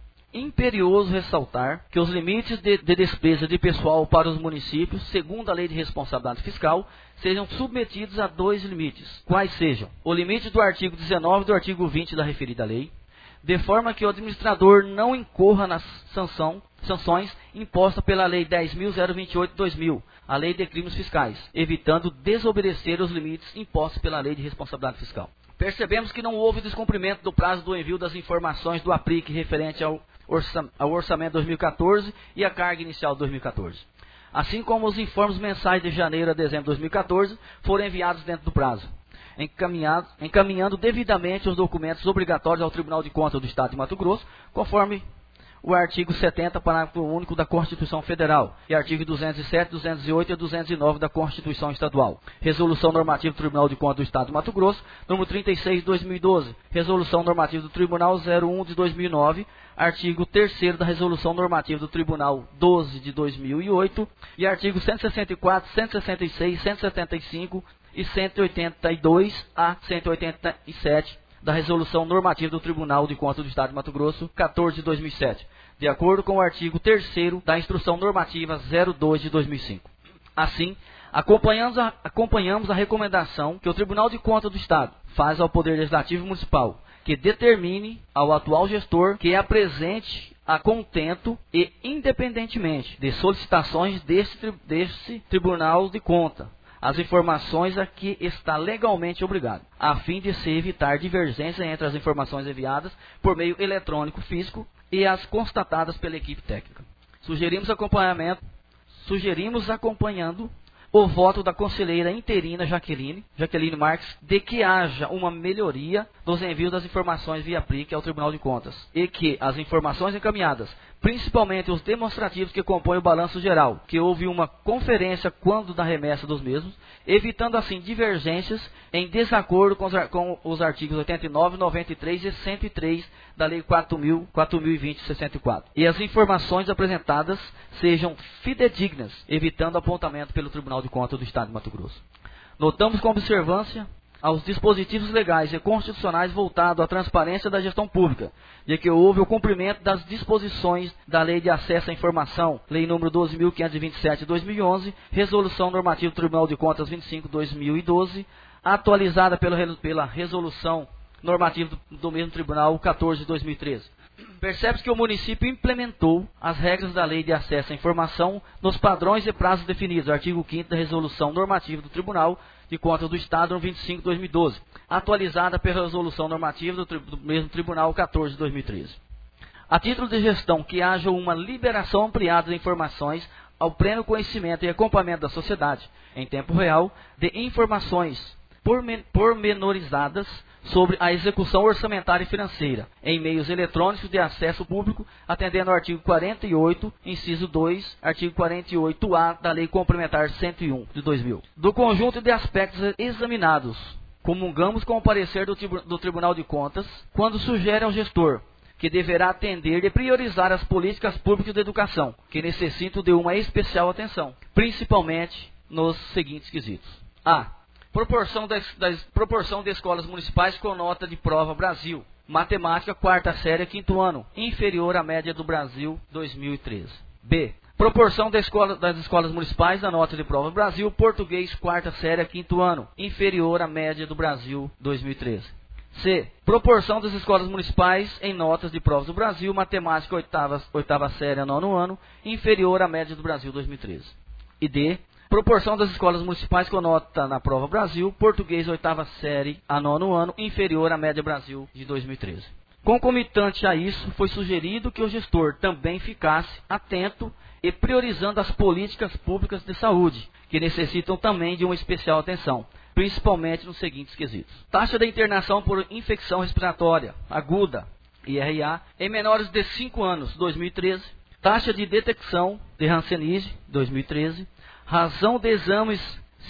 imperioso ressaltar que os limites de, de despesa de pessoal para os municípios, segundo a Lei de Responsabilidade Fiscal, sejam submetidos a dois limites, quais sejam o limite do artigo dezenove e do artigo vinte da referida lei, de forma que o administrador não incorra nas sanção, sanções impostas pela Lei dez mil vinte e oito de dois mil, a Lei de Crimes Fiscais, evitando desobedecer os limites impostos pela Lei de Responsabilidade Fiscal. Percebemos que não houve descumprimento do prazo do envio das informações do APRIC referente ao ao orçamento dois mil e quatorze e a carga inicial de dois mil e quatorze. Assim como os informes mensais de janeiro a dezembro de dois mil e quatorze foram enviados dentro do prazo, encaminhado, encaminhando devidamente os documentos obrigatórios ao Tribunal de Contas do Estado de Mato Grosso, conforme o artigo setenta, parágrafo único da Constituição Federal, e artigo duzentos e sete, duzentos e oito e duzentos e nove da Constituição Estadual. Resolução normativa do Tribunal de Contas do Estado de Mato Grosso, número trinta e seis de dois mil e doze. Resolução normativa do Tribunal zero um de dois mil e nove. Artigo terceiro da Resolução normativa do Tribunal doze de dois mil e oito. E artigo cento e sessenta e quatro, cento e sessenta e seis, cento e setenta e cinco e cento e oitenta e dois a cento e oitenta e sete da Resolução normativa do Tribunal de Contas do Estado de Mato Grosso, quatorze de dois mil e sete, de acordo com o artigo terceiro da Instrução Normativa zero dois de dois mil e cinco. Assim, acompanhamos a, acompanhamos a recomendação que o Tribunal de Contas do Estado faz ao Poder Legislativo Municipal, que determine ao atual gestor que apresente a contento e independentemente de solicitações deste, deste Tribunal de Contas as informações a que está legalmente obrigado, a fim de se evitar divergência entre as informações enviadas por meio eletrônico físico e as constatadas pela equipe técnica. Sugerimos acompanhamento, sugerimos acompanhando o voto da conselheira interina Jaqueline, Jaqueline Marques, de que haja uma melhoria dos envios das informações via APRIC ao Tribunal de Contas e que as informações encaminhadas, principalmente os demonstrativos que compõem o balanço geral, que houve uma conferência quando da remessa dos mesmos, evitando assim divergências em desacordo com os, com os artigos oitenta e nove, noventa e três e cento e três da Lei quatro mil e vinte, sessenta e quatro. E as informações apresentadas sejam fidedignas, evitando apontamento pelo Tribunal de Contas do Estado de Mato Grosso. Notamos com observância aos dispositivos legais e constitucionais voltados à transparência da gestão pública, de que houve o cumprimento das disposições da Lei de Acesso à Informação, Lei número doze mil quinhentos e vinte e sete de dois mil e onze, Resolução Normativa do Tribunal de Contas vinte e cinco de dois mil e doze, atualizada pela, pela Resolução Normativa do, do mesmo Tribunal quatorze de dois mil e treze. percebe-se que o município implementou as regras da Lei de Acesso à Informação nos padrões e prazos definidos, artigo quinto da Resolução Normativa do Tribunal de Contas do Estado, no vinte e cinco de dois mil e doze, atualizada pela Resolução Normativa do, tri do mesmo Tribunal quatorze de dois mil e treze. A título de gestão, que haja uma liberação ampliada de informações ao pleno conhecimento e acompanhamento da sociedade, em tempo real, de informações pormenorizadas sobre a execução orçamentária e financeira, em meios eletrônicos de acesso público, atendendo ao artigo quarenta e oito, inciso dois, artigo quarenta e oito A da Lei Complementar cento e um, de dois mil. Do conjunto de aspectos examinados, comungamos com o parecer do, do Tribunal de Contas, quando sugere ao gestor que deverá atender e priorizar as políticas públicas de educação, que necessitam de uma especial atenção, principalmente nos seguintes quesitos. A. Proporção, das, das, proporção de escolas municipais com nota de prova Brasil. Matemática, quarta série, quinto ano, inferior à média do Brasil dois mil e treze. B. Proporção da escola, das escolas municipais da nota de prova Brasil. Português, quarta série, quinto ano, inferior à média do Brasil dois mil e treze. C. Proporção das escolas municipais em notas de provas do Brasil. Matemática, oitava, oitava série, nono ano, inferior à média do Brasil dois mil e treze. E D. Proporção das escolas municipais com nota na prova Brasil, português, oitava série, a nono ano, inferior à média Brasil de dois mil e treze. Concomitante a isso, foi sugerido que o gestor também ficasse atento e priorizando as políticas públicas de saúde, que necessitam também de uma especial atenção, principalmente nos seguintes quesitos. Taxa de internação por infecção respiratória aguda, I R A, em menores de cinco anos, dois mil e treze. Taxa de detecção de Hanseníase, dois mil e treze. Razão de exames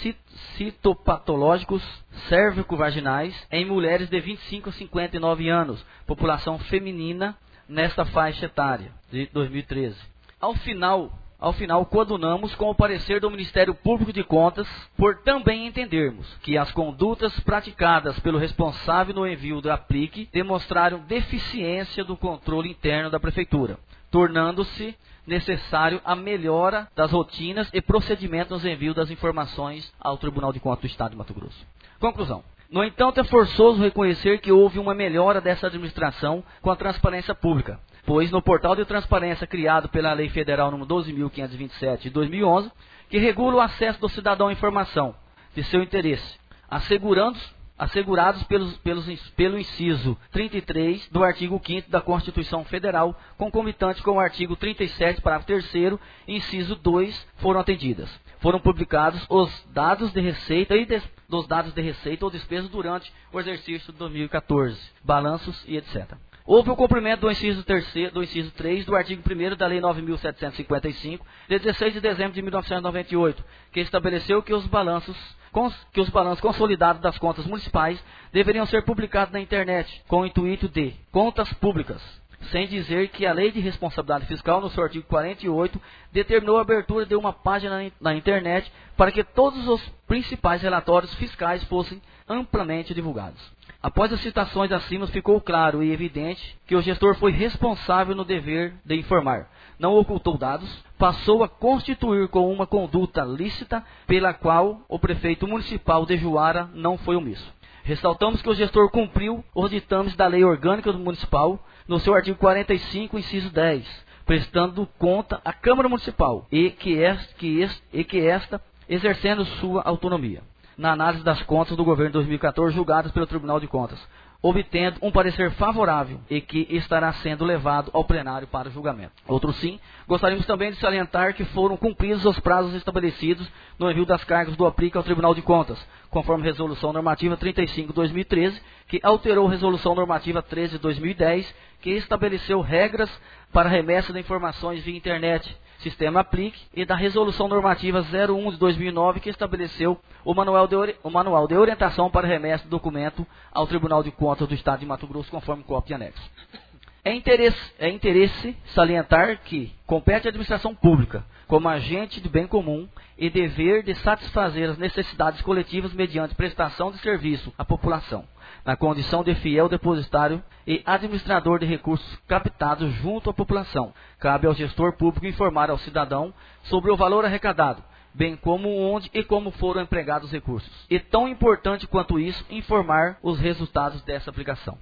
citopatológicos cérvico-vaginais em mulheres de vinte e cinco a cinquenta e nove anos, população feminina nesta faixa etária, de dois mil e treze. Ao final, ao final, coadunamos com o parecer do Ministério Público de Contas, por também entendermos que as condutas praticadas pelo responsável no envio do aplique demonstraram deficiência do controle interno da Prefeitura, tornando-se necessário a melhora das rotinas e procedimentos nos envios das informações ao Tribunal de Contas do Estado de Mato Grosso. Conclusão. No entanto, é forçoso reconhecer que houve uma melhora dessa administração com a transparência pública, pois no portal de transparência criado pela Lei Federal número doze mil quinhentos e vinte e sete de dois mil e onze, que regula o acesso do cidadão à informação de seu interesse, assegurando assegurados pelos, pelos, pelo inciso trinta e três do artigo quinto da Constituição Federal, concomitante com o artigo trinta e sete, parágrafo terceiro, inciso dois, foram atendidas. Foram publicados os dados de receita e des, dos dados de receita ou despesas durante o exercício de dois mil e quatorze, balanços e etcétera. Houve o cumprimento do inciso, terceiro, do inciso três do artigo primeiro da Lei nove mil setecentos e cinquenta e cinco, de dezesseis de dezembro de mil novecentos e noventa e oito, que estabeleceu que os balanços que os balanços consolidados das contas municipais deveriam ser publicados na internet, com o intuito de contas públicas, sem dizer que a Lei de Responsabilidade Fiscal, no seu artigo quarenta e oito, determinou a abertura de uma página na internet para que todos os principais relatórios fiscais fossem amplamente divulgados. Após as citações acima, ficou claro e evidente que o gestor foi responsável no dever de informar, não ocultou dados, passou a constituir com uma conduta lícita pela qual o prefeito municipal de Juara não foi omisso. Ressaltamos que o gestor cumpriu os ditames da Lei Orgânica do Municipal no seu artigo quarenta e cinco, inciso dez, prestando conta à Câmara Municipal e que, est, que, est, e que esta exercendo sua autonomia na análise das contas do governo de dois mil e quatorze julgadas pelo Tribunal de Contas, obtendo um parecer favorável e que estará sendo levado ao plenário para julgamento. Outro sim, gostaríamos também de salientar que foram cumpridos os prazos estabelecidos no envio das cargas do aplique ao Tribunal de Contas, conforme Resolução Normativa trinta e cinco de dois mil e treze, que alterou Resolução Normativa treze de dois mil e dez, que estabeleceu regras para remessa de informações via internet, sistema aplique, e da Resolução Normativa zero um de dois mil e nove, que estabeleceu o manual, de, o manual de orientação para remessa do documento ao Tribunal de Contas do Estado de Mato Grosso, conforme cópia e anexo. É interesse, é interesse salientar que compete à administração pública, como agente de bem comum, e dever de satisfazer as necessidades coletivas mediante prestação de serviço à população, na condição de fiel depositário e administrador de recursos captados junto à população. Cabe ao gestor público informar ao cidadão sobre o valor arrecadado, bem como onde e como foram empregados os recursos. E tão importante quanto isso, informar os resultados dessa aplicação.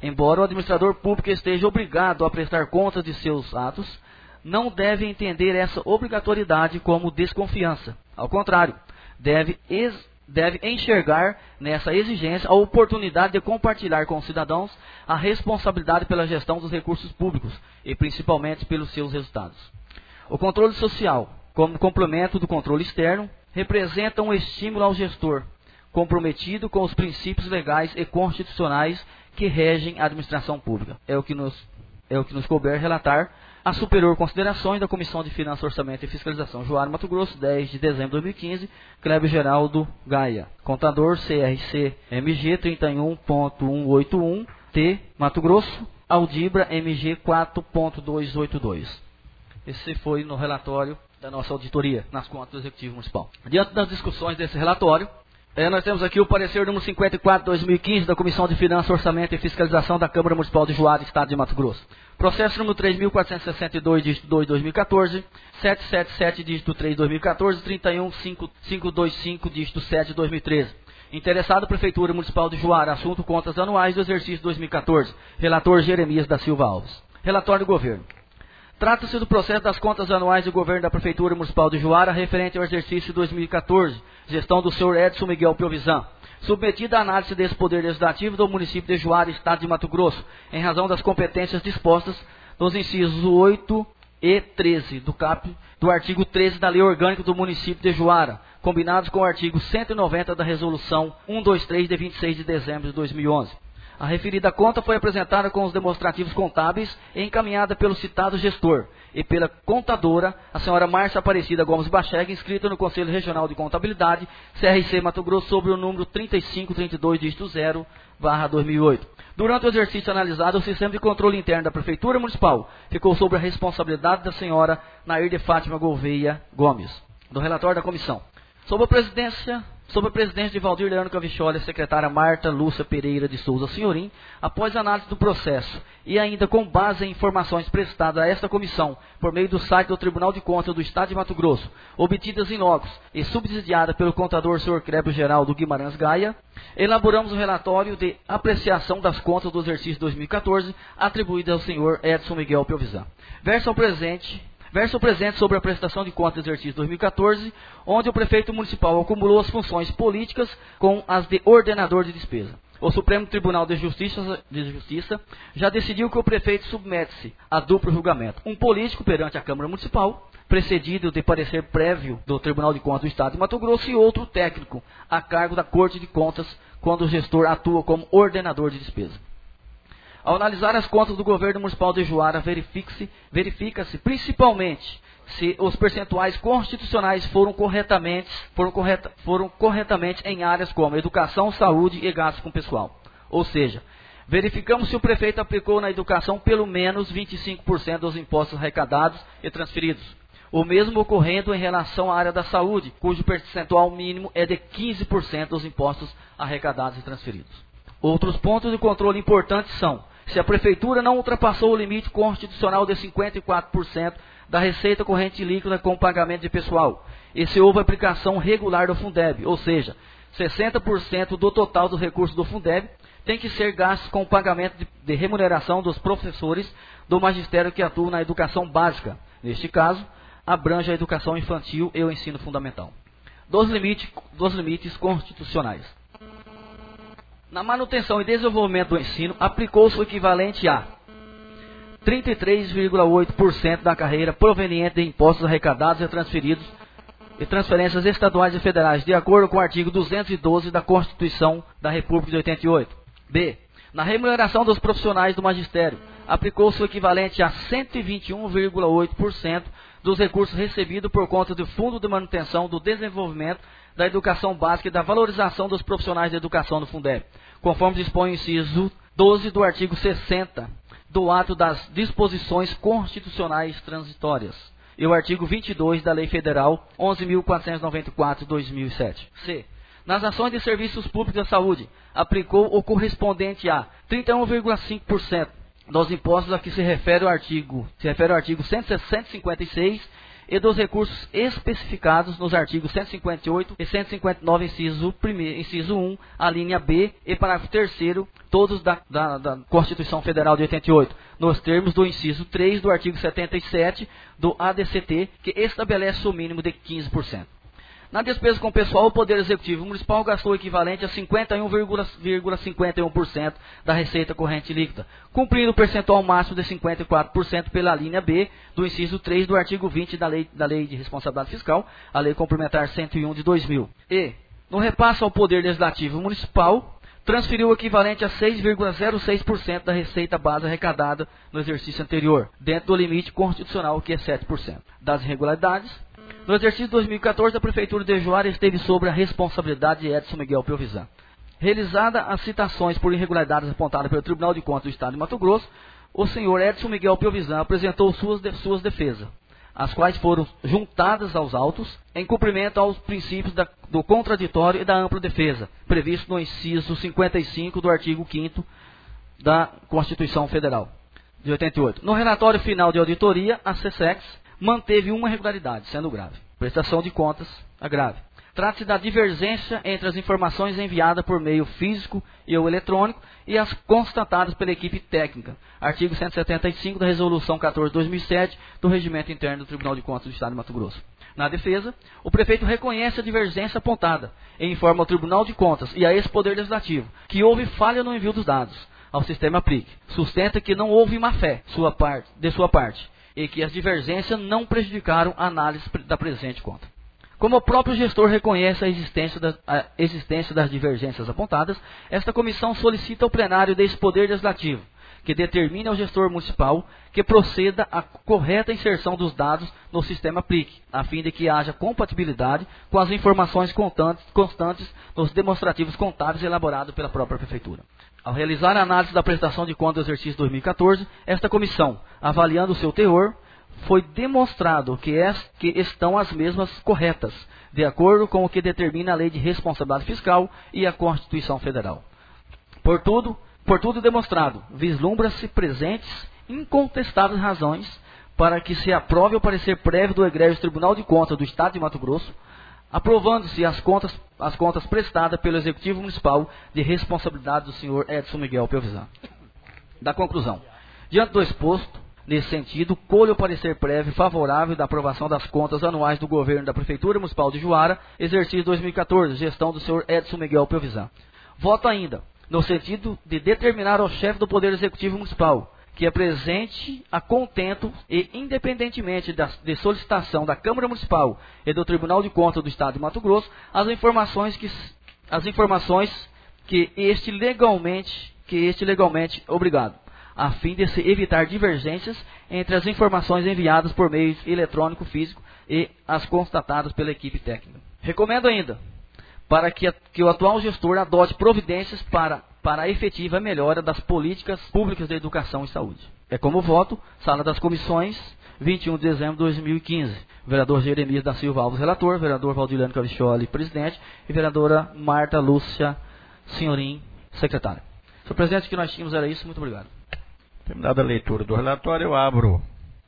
Embora o administrador público esteja obrigado a prestar contas de seus atos, não deve entender essa obrigatoriedade como desconfiança. Ao contrário, deve, ex, deve enxergar nessa exigência a oportunidade de compartilhar com os cidadãos a responsabilidade pela gestão dos recursos públicos e principalmente pelos seus resultados. O controle social, como complemento do controle externo, representa um estímulo ao gestor, comprometido com os princípios legais e constitucionais que regem a administração pública. É o que nos, é o que nos couber relatar a superior considerações da Comissão de Finanças, Orçamento e Fiscalização Juara, Mato Grosso, dez de dezembro de dois mil e quinze, Clébio Geraldo Gaia, contador C R C M G trinta e um ponto cento e oitenta e um T, Mato Grosso, Audibra M G quatro ponto duzentos e oitenta e dois. Esse foi no relatório da nossa auditoria nas contas do Executivo Municipal. Diante das discussões desse relatório, É, nós temos aqui o parecer número cinquenta e quatro, dois mil e quinze, da Comissão de Finanças, Orçamento e Fiscalização da Câmara Municipal de Juara, Estado de Mato Grosso. Processo número três mil quatrocentos e sessenta e dois, dígito dois, dois mil e quatorze, setecentos e setenta e sete, dígito três, dois mil e quatorze, trinta e um, cinco mil quinhentos e vinte e cinco, dígito sete, dois mil e treze. Interessado, Prefeitura Municipal de Juara, assunto contas anuais do exercício dois mil e quatorze. Relator Jeremias da Silva Alves. Relatório do Governo. Trata-se do processo das contas anuais do governo da Prefeitura Municipal de Juara referente ao exercício dois mil e quatorze, gestão do senhor Edson Miguel Piovisan, submetida à análise desse Poder Legislativo do município de Juara, Estado de Mato Grosso, em razão das competências dispostas nos incisos oito e treze do CAP, do artigo treze da Lei Orgânica do município de Juara, combinados com o artigo cento e noventa da Resolução cento e vinte e três, de vinte e seis de dezembro de dois mil e onze. A referida conta foi apresentada com os demonstrativos contábeis e encaminhada pelo citado gestor e pela contadora, a senhora Márcia Aparecida Gomes Bachega, inscrita no Conselho Regional de Contabilidade, C R C Mato Grosso, sobre o número trinta e cinco trinta e dois, dígito zero, barra dois mil e oito. Durante o exercício analisado, o sistema de controle interno da Prefeitura Municipal ficou sob a responsabilidade da senhora Nair de Fátima Gouveia Gomes, do relatório da comissão. Sob a presidência... Sob a presidência de Valdir Leandro Cavicholi, a secretária Marta Lúcia Pereira de Souza Senhorim, após análise do processo e ainda com base em informações prestadas a esta comissão por meio do site do Tribunal de Contas do Estado de Mato Grosso, obtidas em logs e subsidiada pelo contador senhor Clébio Geraldo Guimarães Gaia, elaboramos o relatório de apreciação das contas do exercício dois mil e quatorze atribuídas ao senhor Edson Miguel Piovisan. Verso ao presente... Verso presente sobre a prestação de contas do exercício dois mil e quatorze, onde o prefeito municipal acumulou as funções políticas com as de ordenador de despesa. O Supremo Tribunal de Justiça, de Justiça já decidiu que o prefeito submete-se a duplo julgamento. Um político perante a Câmara Municipal, precedido de parecer prévio do Tribunal de Contas do Estado de Mato Grosso, e outro técnico, a cargo da Corte de Contas, quando o gestor atua como ordenador de despesa. Ao analisar as contas do governo municipal de Juara, verifica-se, verifica-se principalmente se os percentuais constitucionais foram corretamente, foram, correta, foram corretamente em áreas como educação, saúde e gastos com pessoal. Ou seja, verificamos se o prefeito aplicou na educação pelo menos vinte e cinco por cento dos impostos arrecadados e transferidos. O mesmo ocorrendo em relação à área da saúde, cujo percentual mínimo é de quinze por cento dos impostos arrecadados e transferidos. Outros pontos de controle importantes são: se a Prefeitura não ultrapassou o limite constitucional de cinquenta e quatro por cento da receita corrente líquida com pagamento de pessoal, e se houve aplicação regular do Fundeb, ou seja, sessenta por cento do total dos recursos do Fundeb tem que ser gastos com o pagamento de, de remuneração dos professores do magistério que atuam na educação básica. Neste caso, abrange a educação infantil e o ensino fundamental. Dos limites, dos limites constitucionais. Na manutenção e desenvolvimento do ensino, aplicou-se o equivalente a trinta e três vírgula oito por cento da carreira proveniente de impostos arrecadados e transferidos e transferências estaduais e federais, de acordo com o artigo duzentos e doze da Constituição da República de oitenta e oito. B. Na remuneração dos profissionais do magistério, aplicou-se o equivalente a cento e vinte e um vírgula oito por cento dos recursos recebidos por conta do Fundo de Manutenção do Desenvolvimento da Educação Básica e da Valorização dos Profissionais de Educação do Fundeb, conforme dispõe o inciso doze do artigo sessenta do ato das disposições constitucionais transitórias e o artigo vinte e dois da Lei Federal onze mil quatrocentos e noventa e quatro de dois mil e sete. C. Nas ações de serviços públicos da saúde, aplicou o correspondente a trinta e um vírgula cinco por cento dos impostos a que se refere o artigo, se refere ao artigo cento e cinquenta e seis e dos recursos especificados nos artigos cento e cinquenta e oito e cento e cinquenta e nove, inciso, primeiro, inciso um, a linha B e parágrafo terceiro, todos da, da, da Constituição Federal de oitenta e oito, nos termos do inciso três do artigo setenta e sete do A D C T, que estabelece o mínimo de quinze por cento. Na despesa com pessoal, o Poder Executivo Municipal gastou o equivalente a cinquenta e um vírgula cinquenta e um por cento da receita corrente líquida, cumprindo o percentual máximo de cinquenta e quatro por cento pela linha B do inciso três do artigo vinte da Lei, da Lei de Responsabilidade Fiscal, a Lei Complementar cento e um de dois mil. E, no repasse ao Poder Legislativo Municipal, transferiu o equivalente a seis vírgula zero seis por cento da receita base arrecadada no exercício anterior, dentro do limite constitucional, que é sete por cento. Das irregularidades, no exercício dois mil e quatorze, a Prefeitura de Juara esteve sob a responsabilidade de Edson Miguel Piovisan. Realizada as citações por irregularidades apontadas pelo Tribunal de Contas do Estado de Mato Grosso, o senhor Edson Miguel Piovisan apresentou suas, de, suas defesas, as quais foram juntadas aos autos em cumprimento aos princípios da, do contraditório e da ampla defesa, previsto no inciso cinquenta e cinco do artigo quinto da Constituição Federal de oitenta e oito. No relatório final de auditoria, a SESEX manteve uma irregularidade, sendo grave. Prestação de contas, a grave. Trata-se da divergência entre as informações enviadas por meio físico e ou eletrônico e as constatadas pela equipe técnica. Artigo cento e setenta e cinco da Resolução quatorze de dois mil e sete do Regimento Interno do Tribunal de Contas do Estado de Mato Grosso. Na defesa, o prefeito reconhece a divergência apontada e informa ao Tribunal de Contas e a esse Poder Legislativo que houve falha no envio dos dados ao sistema P R I C. Sustenta que não houve má-fé sua parte, de sua parte e que as divergências não prejudicaram a análise da presente conta. Como o próprio gestor reconhece a existência, da, a existência das divergências apontadas, esta comissão solicita ao plenário desse Poder Legislativo que determine ao gestor municipal que proceda à correta inserção dos dados no sistema P R I C, a fim de que haja compatibilidade com as informações constantes, constantes nos demonstrativos contábeis elaborados pela própria Prefeitura. Ao realizar a análise da prestação de contas do exercício dois mil e quatorze, esta comissão, avaliando o seu teor, foi demonstrado que, é, que estão as mesmas corretas, de acordo com o que determina a Lei de Responsabilidade Fiscal e a Constituição Federal. Por tudo, por tudo demonstrado, vislumbra-se presentes incontestáveis razões para que se aprove o parecer prévio do egrégio Tribunal de Contas do Estado de Mato Grosso, aprovando-se as contas, as contas prestadas pelo Executivo Municipal de responsabilidade do senhor Edson Miguel Piovisan. Da conclusão, diante do exposto, nesse sentido, colho o parecer prévio favorável da aprovação das contas anuais do governo da Prefeitura Municipal de Juara, exercício dois mil e quatorze, gestão do senhor Edson Miguel Piovisan. Voto ainda, no sentido de determinar ao chefe do Poder Executivo Municipal que apresente a contento e independentemente da, de solicitação da Câmara Municipal e do Tribunal de Contas do Estado de Mato Grosso, as informações que, as informações que este legalmente, que este legalmente obrigado, a fim de se evitar divergências entre as informações enviadas por meio eletrônico físico e as constatadas pela equipe técnica. Recomendo ainda para que, a, que o atual gestor adote providências para para a efetiva melhora das políticas públicas de educação e saúde. É como voto, Sala das Comissões, vinte e um de dezembro de dois mil e quinze. Vereador Jeremias da Silva Alves, relator. Vereador Valdilano Cavicholi, presidente. E vereadora Marta Lúcia Senhorim, secretária. Senhor presidente, o que nós tínhamos era isso. Muito obrigado. Terminada a leitura do relatório, eu abro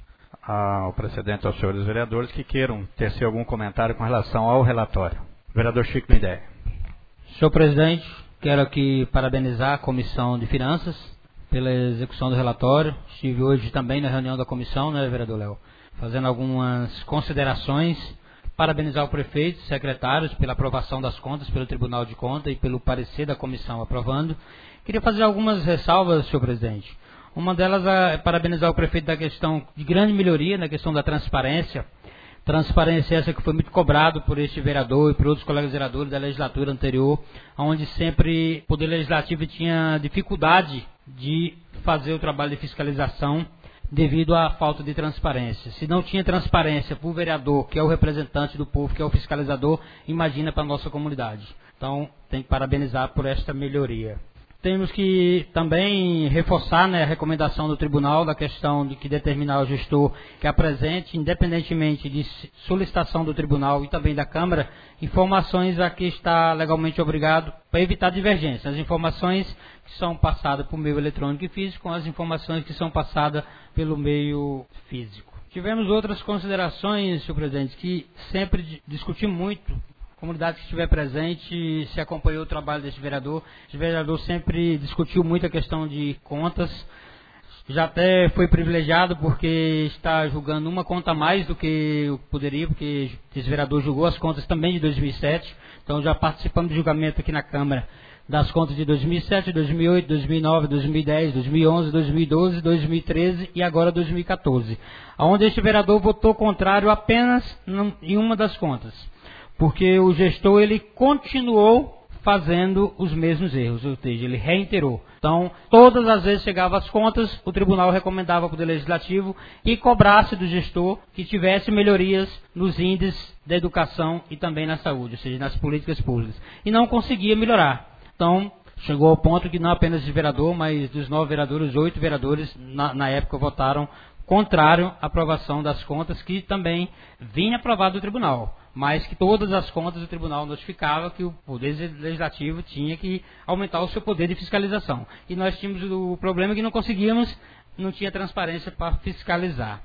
ao precedente aos senhores vereadores que queiram tecer algum comentário com relação ao relatório. Vereador Chico Mideia. Senhor presidente, quero aqui parabenizar a Comissão de Finanças pela execução do relatório. Estive hoje também na reunião da comissão, né, vereador Léo, fazendo algumas considerações. Parabenizar o prefeito e secretários pela aprovação das contas pelo Tribunal de Contas e pelo parecer da comissão aprovando. Queria fazer algumas ressalvas, senhor presidente. Uma delas é parabenizar o prefeito da questão de grande melhoria na questão da transparência. Transparência essa que foi muito cobrado por este vereador e por outros colegas vereadores da legislatura anterior, onde sempre o Poder Legislativo tinha dificuldade de fazer o trabalho de fiscalização devido à falta de transparência. Se não tinha transparência para o vereador, que é o representante do povo, que é o fiscalizador, imagina para a nossa comunidade. Então, tem que parabenizar por esta melhoria. Temos que também reforçar, né, a recomendação do tribunal da questão de que determinar ao gestor que apresente, independentemente de solicitação do tribunal e também da Câmara, informações a que está legalmente obrigado para evitar divergência. As informações que são passadas por meio eletrônico e físico com as informações que são passadas pelo meio físico. Tivemos outras considerações, senhor presidente, que sempre discutimos muito. A comunidade que estiver presente, se acompanhou o trabalho desse vereador. Esse vereador sempre discutiu muito a questão de contas. Já até foi privilegiado porque está julgando uma conta a mais do que eu poderia, porque esse vereador julgou as contas também de dois mil e sete. Então já participamos do julgamento aqui na Câmara das contas de dois mil e sete, dois mil e oito, dois mil e nove, dois mil e dez, dois mil e onze, dois mil e doze, dois mil e treze e agora dois mil e quatorze. Onde este vereador votou contrário apenas em uma das contas. Porque o gestor ele continuou fazendo os mesmos erros, ou seja, ele reiterou. Então, todas as vezes chegava as contas, o tribunal recomendava ao Poder Legislativo que cobrasse do gestor que tivesse melhorias nos índices da educação e também na saúde, ou seja, nas políticas públicas. E não conseguia melhorar. Então, chegou ao ponto que não apenas de vereador, mas dos nove vereadores, oito vereadores na, na época votaram contrário à aprovação das contas, que também vinha aprovado do tribunal, mas que todas as contas do tribunal notificava que o Poder Legislativo tinha que aumentar o seu poder de fiscalização. E nós tínhamos o problema que não conseguíamos, não tinha transparência para fiscalizar.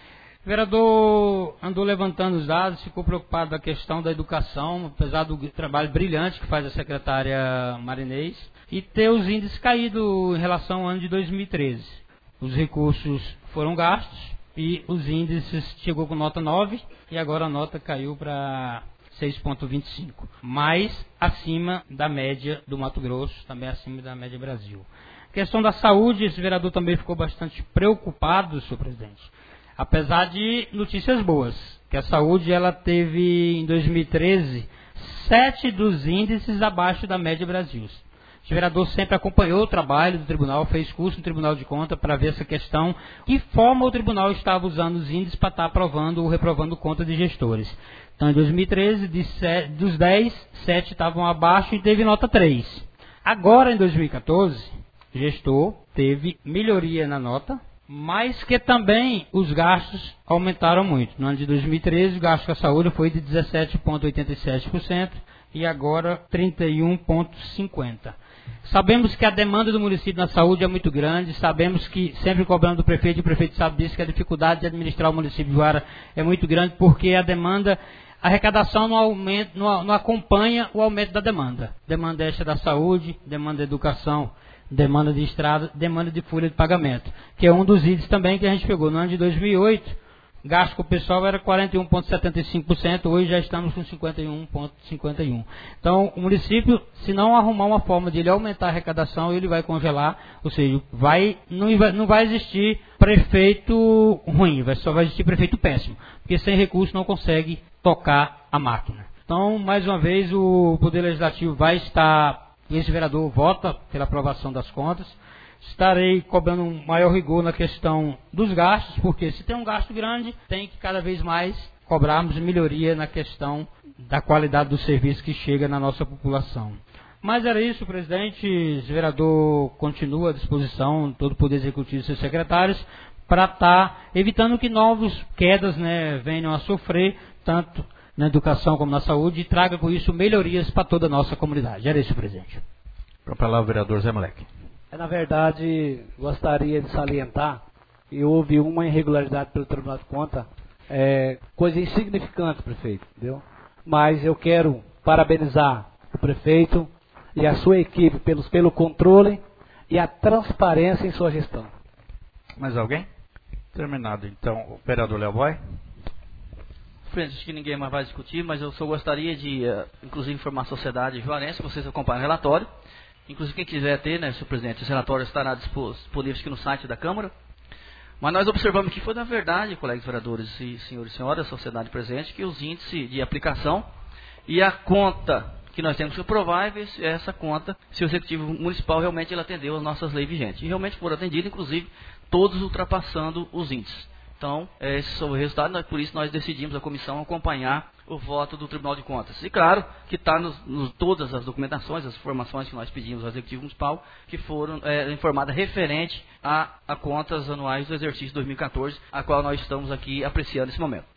O vereador andou levantando os dados, ficou preocupado com a questão da educação, apesar do trabalho brilhante que faz a secretária Marinês, e ter os índices caídos em relação ao ano de dois mil e treze. Os recursos foram gastos e os índices chegou com nota nove e agora a nota caiu para seis vírgula vinte e cinco, mais acima da média do Mato Grosso, também acima da média Brasil. A questão da saúde, esse vereador também ficou bastante preocupado, senhor presidente, apesar de notícias boas, que a saúde ela teve em dois mil e treze sete dos índices abaixo da média Brasil. O vereador sempre acompanhou o trabalho do tribunal, fez curso no Tribunal de Contas para ver essa questão, que forma o tribunal estava usando os índices para estar aprovando ou reprovando contas de gestores. Então, em dois mil e treze, de sete, dos dez, sete estavam abaixo e teve nota três. Agora, em dois mil e quatorze, o gestor teve melhoria na nota, mas que também os gastos aumentaram muito. No ano de dois mil e treze, o gasto com a saúde foi de dezessete vírgula oitenta e sete por cento e agora trinta e um vírgula cinquenta por cento. Sabemos que a demanda do município na saúde é muito grande, sabemos que, sempre cobrando do prefeito, e o prefeito sabe disso, que a dificuldade de administrar o município de Juara é muito grande, porque a demanda, a arrecadação não, aumenta, não, não acompanha o aumento da demanda. Demanda extra da saúde, demanda da educação, demanda de estrada, demanda de folha de pagamento, que é um dos itens também que a gente pegou no ano de dois mil e oito. Gasto com o pessoal era quarenta e um vírgula setenta e cinco por cento, hoje já estamos com cinquenta e um vírgula cinquenta e um por cento. Então, o município, se não arrumar uma forma de ele aumentar a arrecadação, ele vai congelar, ou seja, vai, não, vai, não vai existir prefeito ruim, vai, só vai existir prefeito péssimo, porque sem recurso não consegue tocar a máquina. Então, mais uma vez, o Poder Legislativo vai estar, esse vereador vota pela aprovação das contas. Estarei cobrando um maior rigor na questão dos gastos, porque se tem um gasto grande, tem que cada vez mais cobrarmos melhoria na questão da qualidade do serviço que chega na nossa população. Mas era isso, presidente. O vereador continua à disposição, todo o Poder Executivo e seus secretários, para estar evitando que novas quedas, né, venham a sofrer, tanto na educação como na saúde, e traga com isso melhorias para toda a nossa comunidade. Era isso, presidente. Para falar o vereador Zé Moleque. Na verdade, gostaria de salientar que houve uma irregularidade pelo Tribunal de Contas, é, coisa insignificante, prefeito, entendeu? Mas eu quero parabenizar o prefeito e a sua equipe pelos, pelo controle e a transparência em sua gestão. Mais alguém? Terminado, então, o vereador Léo Boy. Frente, acho que ninguém mais vai discutir, mas eu só gostaria de, uh, inclusive, informar a sociedade juarense, que vocês acompanham o relatório. Inclusive, quem quiser ter, né, senhor presidente, esse relatório estará disponível aqui no site da Câmara. Mas nós observamos que foi, na verdade, colegas vereadores e senhores e senhoras, sociedade presente, que os índices de aplicação e a conta que nós temos que provar é essa conta, se o Executivo Municipal realmente ele atendeu as nossas leis vigentes. E realmente foram atendidos, inclusive, todos ultrapassando os índices. Então, esse foi o resultado, por isso nós decidimos, a comissão, acompanhar o voto do Tribunal de Contas. E claro que está nos, nos, todas as documentações, as informações que nós pedimos ao Executivo Municipal, que foram é, informadas referente a, a contas anuais do exercício dois mil e quatorze, a qual nós estamos aqui apreciando nesse momento.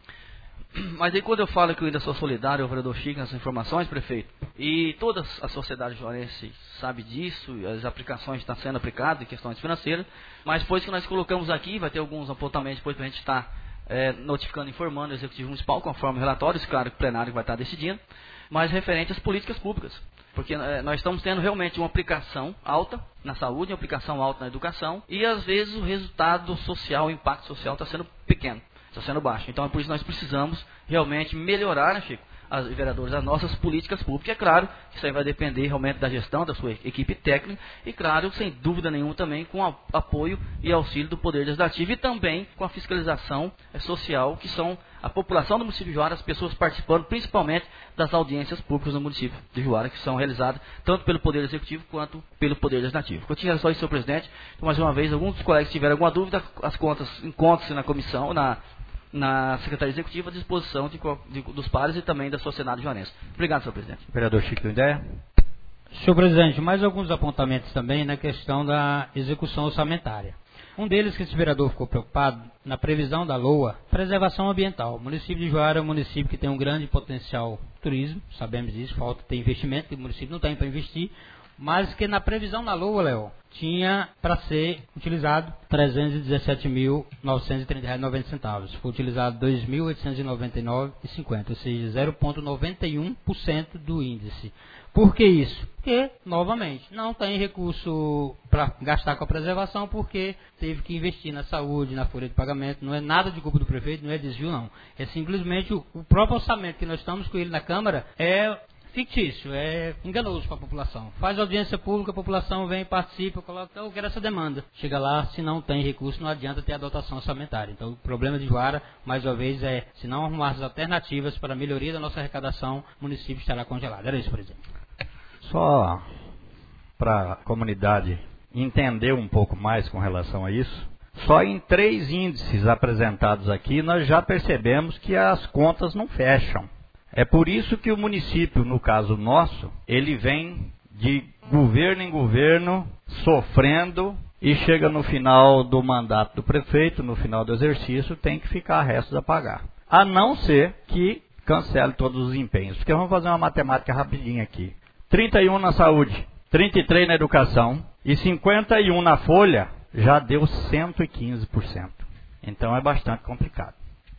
Mas aí quando eu falo que eu ainda sou solidário ao vereador Chico nessas informações, prefeito, e toda a sociedade juarense sabe disso, as aplicações estão sendo aplicadas em questões financeiras, mas depois que nós colocamos aqui, vai ter alguns apontamentos depois para a gente estar é, notificando, informando o Executivo Municipal conforme relatórios, claro que o plenário vai estar decidindo, mas referente às políticas públicas. Porque é, nós estamos tendo realmente uma aplicação alta na saúde, uma aplicação alta na educação, e às vezes o resultado social, o impacto social está sendo pequeno, está sendo baixo. Então é por isso que nós precisamos realmente melhorar, né, Chico, as vereadores, as nossas políticas públicas. É claro que isso aí vai depender realmente da gestão da sua equipe técnica e, claro, sem dúvida nenhuma também com a, apoio e auxílio do Poder Legislativo e também com a fiscalização é, social, que são a população do município de Juara, as pessoas participando principalmente das audiências públicas no município de Juara, que são realizadas tanto pelo Poder Executivo quanto pelo Poder Legislativo. Eu tinha só isso, senhor presidente. Então, mais uma vez, alguns dos colegas tiveram alguma dúvida, as contas encontram-se na comissão, na na Secretaria Executiva à disposição de, de, dos pares e também da sociedade juarense. Obrigado, senhor presidente. Vereador Chico do Ideia. Senhor presidente, mais alguns apontamentos também na questão da execução orçamentária. Um deles que esse vereador ficou preocupado na previsão da LOA, preservação ambiental. O município de Juara é um município que tem um grande potencial turismo, sabemos disso, falta ter investimento, que o município não tem para investir, mas que na previsão da LOA, Léo, tinha para ser utilizado trezentos e dezessete mil, novecentos e trinta reais e noventa centavos. Foi utilizado dois mil oitocentos e noventa e nove reais e cinquenta centavos, ou seja, zero vírgula noventa e um por cento do índice. Por que isso? Porque, novamente, não tem recurso para gastar com a preservação, porque teve que investir na saúde, na folha de pagamento. Não é nada de culpa do prefeito, não é desvio, não. É simplesmente o, o próprio orçamento que nós estamos com ele na Câmara é fictício, é enganoso para a população. Faz audiência pública, a população vem, participa, coloca, eu quero essa demanda. Chega lá, se não tem recurso, não adianta ter a dotação orçamentária. Então, o problema de Juara, mais uma vez, é, se não arrumarmos alternativas para a melhoria da nossa arrecadação, o município estará congelado. Era isso, presidente. Só para a comunidade entender um pouco mais com relação a isso, só em três índices apresentados aqui, nós já percebemos que as contas não fecham. É por isso que o município, no caso nosso, ele vem de governo em governo, sofrendo, e chega no final do mandato do prefeito, no final do exercício, tem que ficar restos a pagar. A não ser que cancele todos os empenhos. Porque vamos fazer uma matemática rapidinha aqui. trinta e um na saúde, trinta e três na educação e cinquenta e um na folha, já deu cento e quinze por cento. Então é bastante complicado.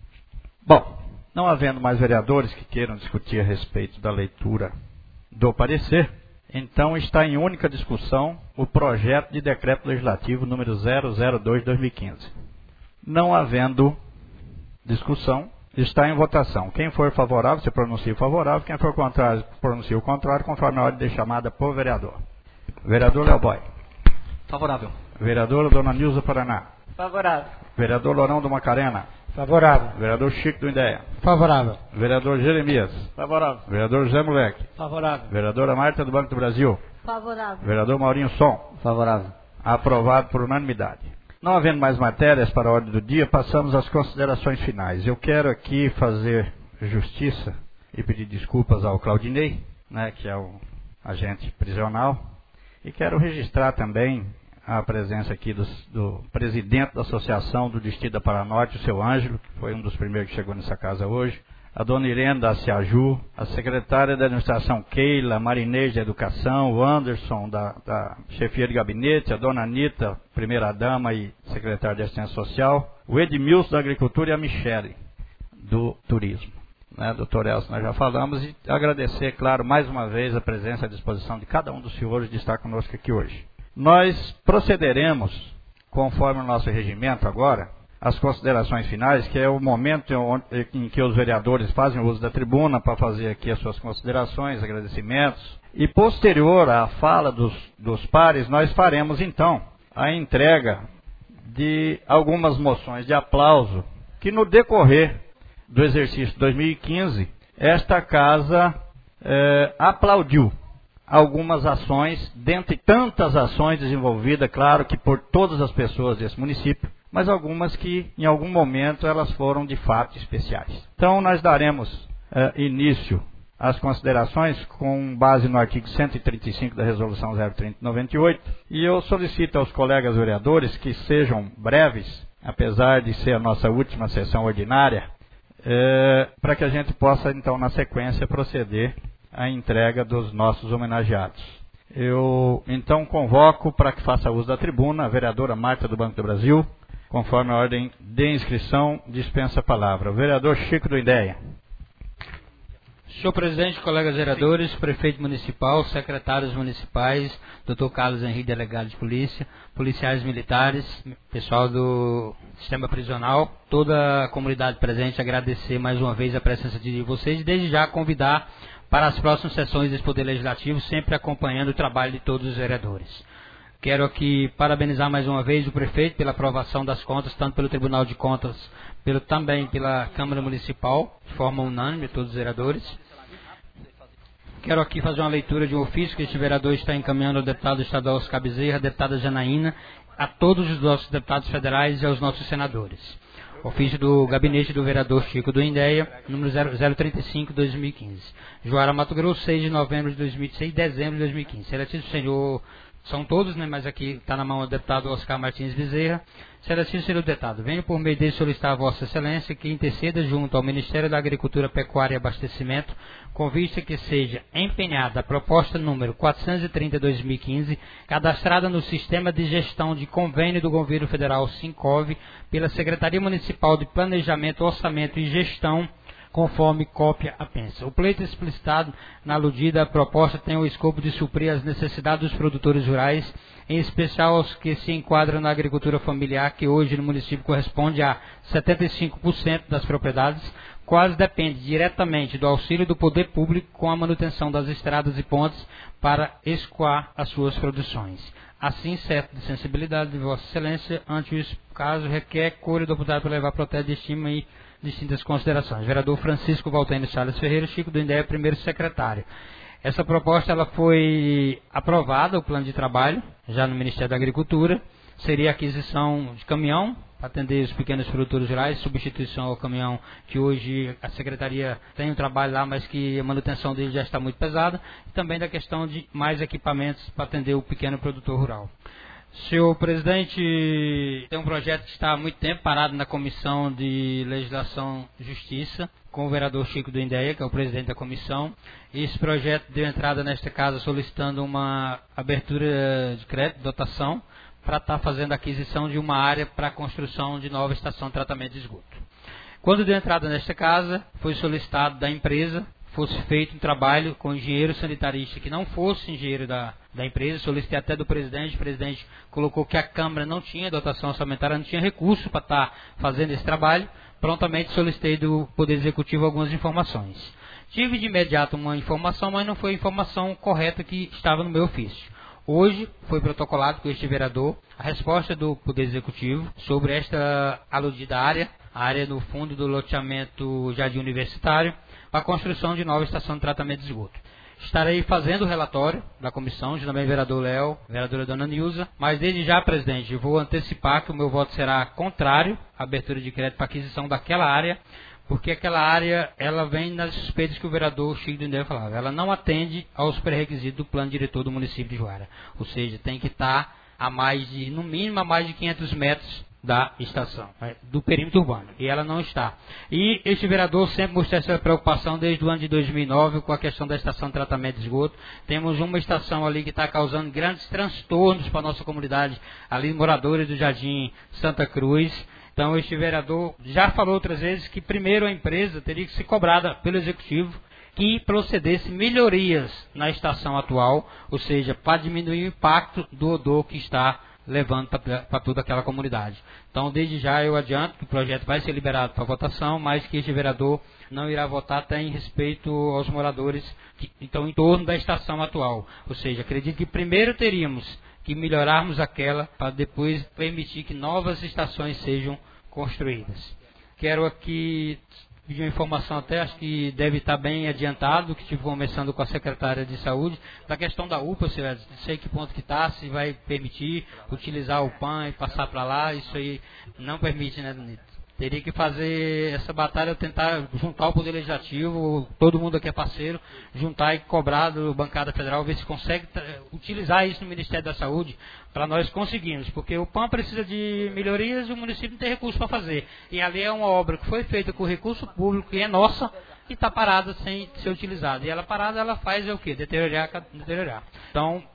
Bom, não havendo mais vereadores que queiram discutir a respeito da leitura do parecer, então está em única discussão o projeto de decreto legislativo número zero zero dois barra dois mil e quinze. Não havendo discussão, está em votação. Quem for favorável, se pronuncia favorável. Quem for contrário, pronuncia o contrário, conforme a ordem de chamada por vereador. Vereador Léo Boy. Favorável. Vereadora Dona Nilza Paraná. Favorável. Vereador Lorão do Macarena. Favorável. Vereador Chico do Ideia. Favorável. Vereador Jeremias. Favorável. Vereador José Moleque. Favorável. Vereadora Marta do Banco do Brasil. Favorável. Vereador Maurinho Som. Favorável. Aprovado por unanimidade. Não havendo mais matérias para a ordem do dia, passamos às considerações finais. Eu quero aqui fazer justiça e pedir desculpas ao Claudinei, né, que é o agente prisional, e quero registrar também a presença aqui do, do presidente da Associação do Distrito da Paranorte, o seu Ângelo, que foi um dos primeiros que chegou nessa casa hoje, a dona Irene da Ciaju, a secretária da administração Keila, a Marinês da Educação, o Anderson da, da chefia de gabinete, a dona Anitta, primeira-dama e secretária de assistência social, o Edmilson da Agricultura e a Michele do Turismo. Né, doutor Elcio, nós já falamos, e agradecer, claro, mais uma vez a presença e a disposição de cada um dos senhores de estar conosco aqui hoje. Nós procederemos, conforme o nosso regimento agora, as considerações finais, que é o momento em que os vereadores fazem o uso da tribuna para fazer aqui as suas considerações, agradecimentos. E posterior à fala dos, dos pares, nós faremos então a entrega de algumas moções de aplauso, que no decorrer do exercício dois mil e quinze, esta casa eh, aplaudiu algumas ações, dentre tantas ações desenvolvidas, claro que por todas as pessoas desse município, mas algumas que, em algum momento, elas foram de fato especiais. Então, nós daremos uh, início às considerações com base no artigo cento e trinta e cinco da Resolução zero trinta noventa e oito, e eu solicito aos colegas vereadores que sejam breves, apesar de ser a nossa última sessão ordinária, uh, para que a gente possa, então, na sequência, proceder à entrega dos nossos homenageados. Eu, então, convoco para que faça uso da tribuna a vereadora Marta do Banco do Brasil, Conforme a ordem de inscrição, dispensa a palavra. O vereador Chico do Indéia. Senhor presidente, colegas vereadores, prefeito municipal, secretários municipais, doutor Carlos Henrique, delegado de polícia, policiais militares, pessoal do sistema prisional, toda a comunidade presente, agradecer mais uma vez a presença de vocês e desde já convidar para as próximas sessões desse Poder Legislativo, sempre acompanhando o trabalho de todos os vereadores. Quero aqui parabenizar mais uma vez o prefeito pela aprovação das contas, tanto pelo Tribunal de Contas, pelo, também pela Câmara Municipal, de forma unânime, todos os vereadores. Quero aqui fazer uma leitura de um ofício que este vereador está encaminhando ao deputado estadual Oscar Bezerra, a deputada Janaína, a todos os nossos deputados federais e aos nossos senadores. Ofício do gabinete do vereador Chico do Indéia, número zero trinta e cinco, dois mil e quinze. Juara, Mato Grosso, seis de novembro de dois mil e seis, dezembro de dois mil e quinze. Excelentíssimo senhor, são todos, né, mas aqui está na mão do deputado Oscar Martins Bezerra. Excelentíssimo senhor deputado, venho por meio dele solicitar a Vossa Excelência que interceda junto ao Ministério da Agricultura, Pecuária e Abastecimento, com vista que seja empenhada a proposta número quatrocentos e trinta de dois mil e quinze, cadastrada no Sistema de Gestão de Convênio do Governo Federal Sincov, pela Secretaria Municipal de Planejamento, Orçamento e Gestão, conforme cópia apensa. O pleito explicitado na aludida proposta tem o escopo de suprir as necessidades dos produtores rurais, em especial aos que se enquadram na agricultura familiar, que hoje no município corresponde a setenta e cinco por cento das propriedades, quase depende diretamente do auxílio do poder público com a manutenção das estradas e pontes para escoar as suas produções. Assim, certo de sensibilidade de Vossa Excelência, ante o caso, requer cura do deputado para levar protesto de estima e distintas considerações. Vereador Francisco Valtênio Salles Ferreira, Chico do Indéia, primeiro secretário. Essa proposta ela foi aprovada, o plano de trabalho, já no Ministério da Agricultura. Seria aquisição de caminhão para atender os pequenos produtores rurais, substituição ao caminhão que hoje a Secretaria tem um trabalho lá, mas que a manutenção dele já está muito pesada. E também da questão de mais equipamentos para atender o pequeno produtor rural. Senhor presidente, tem um projeto que está há muito tempo parado na Comissão de Legislação e Justiça, com o vereador Chico do Indéia, que é o presidente da comissão. Esse projeto deu entrada nesta casa solicitando uma abertura de crédito, dotação, para estar fazendo a aquisição de uma área para a construção de nova estação de tratamento de esgoto. Quando deu entrada nesta casa, foi solicitado da empresa fosse feito um trabalho com engenheiro sanitarista que não fosse engenheiro da, da empresa. Solicitei até do presidente, o presidente colocou que a Câmara não tinha dotação orçamentária, não tinha recurso para estar fazendo esse trabalho. Prontamente solicitei do Poder Executivo algumas informações. Tive de imediato uma informação, mas não foi a informação correta que estava no meu ofício. Hoje foi protocolado com este vereador a resposta do Poder Executivo sobre esta aludida área, a área no fundo do loteamento Jardim Universitário, para a construção de nova estação de tratamento de esgoto. Estarei fazendo o relatório da comissão, junto também vereador Léo, vereadora Dona Nilza, mas desde já, presidente, vou antecipar que o meu voto será contrário à abertura de crédito para aquisição daquela área, porque aquela área, ela vem nas suspeitas que o vereador Chico do Indéia falava. Ela não atende aos pré-requisitos do plano diretor do município de Juara. Ou seja, tem que estar a mais de, no mínimo, a mais de quinhentos metros da estação, do perímetro urbano. E ela não está. E este vereador sempre mostrou essa preocupação desde o ano de dois mil e nove com a questão da estação de tratamento de esgoto. Temos uma estação ali que está causando grandes transtornos para a nossa comunidade, ali moradores do Jardim Santa Cruz. Então, este vereador já falou outras vezes que primeiro a empresa teria que ser cobrada pelo Executivo que procedesse melhorias na estação atual, ou seja, para diminuir o impacto do odor que está levando para toda aquela comunidade. Então, desde já eu adianto que o projeto vai ser liberado para votação, mas que este vereador não irá votar até em respeito aos moradores que estão em torno da estação atual. Ou seja, acredito que primeiro teríamos que melhorarmos aquela para depois permitir que novas estações sejam construídas. Quero aqui pedir uma informação, até acho que deve estar bem adiantado, que estive conversando com a secretária de saúde, da questão da U P A, se não sei que ponto que está, se vai permitir utilizar o P A N e passar para lá, isso aí não permite, né, Donito? Teria que fazer essa batalha, tentar juntar o Poder Legislativo, todo mundo aqui é parceiro, juntar e cobrar do Bancada Federal, ver se consegue utilizar isso no Ministério da Saúde, para nós conseguirmos, porque o P A N precisa de melhorias e o município não tem recurso para fazer. E ali é uma obra que foi feita com recurso público e é nossa, e está parada sem ser utilizada. E ela parada, ela faz é o quê? Deteriorar, deteriorar. Então,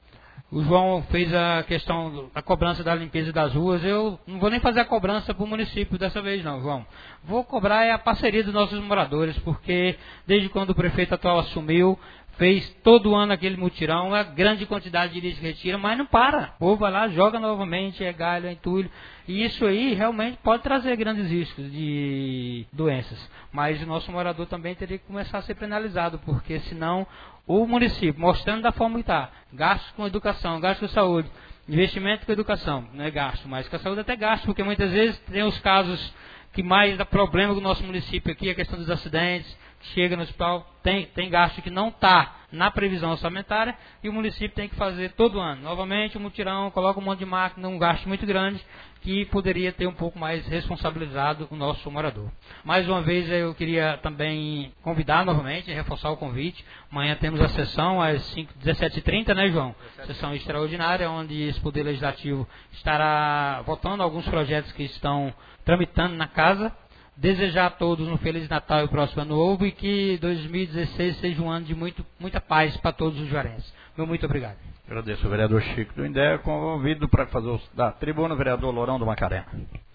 O João fez a questão da cobrança da limpeza das ruas. Eu não vou nem fazer a cobrança para o município dessa vez não, João. Vou cobrar é a parceria dos nossos moradores, porque desde quando o prefeito atual assumiu, fez todo ano aquele mutirão, a grande quantidade de lixo que retira, mas não para. O povo vai lá, joga novamente, é galho, é entulho. E isso aí realmente pode trazer grandes riscos de doenças. Mas o nosso morador também teria que começar a ser penalizado, porque senão o município, mostrando da forma que está, gastos com educação, gastos com saúde, investimento com educação, não é gasto, mas com a saúde até gasto, porque muitas vezes tem os casos que mais dá problema com o nosso município aqui, a questão dos acidentes, chega no hospital, tem, tem gasto que não está na previsão orçamentária e o município tem que fazer todo ano. Novamente, um mutirão, coloca um monte de máquina, um gasto muito grande que poderia ter um pouco mais responsabilizado o nosso morador. Mais uma vez, eu queria também convidar novamente, reforçar o convite. Amanhã temos a sessão às dezessete e trinta, né, João? Sessão extraordinária, onde esse Poder Legislativo estará votando alguns projetos que estão tramitando na casa. Desejar a todos um Feliz Natal e próximo Ano Novo e que dois mil e dezesseis seja um ano de muito, muita paz para todos os juarenses. Meu muito obrigado. Agradeço o vereador Chico do Indé. Convido para fazer o, da tribuna o vereador Lourão do Macarena.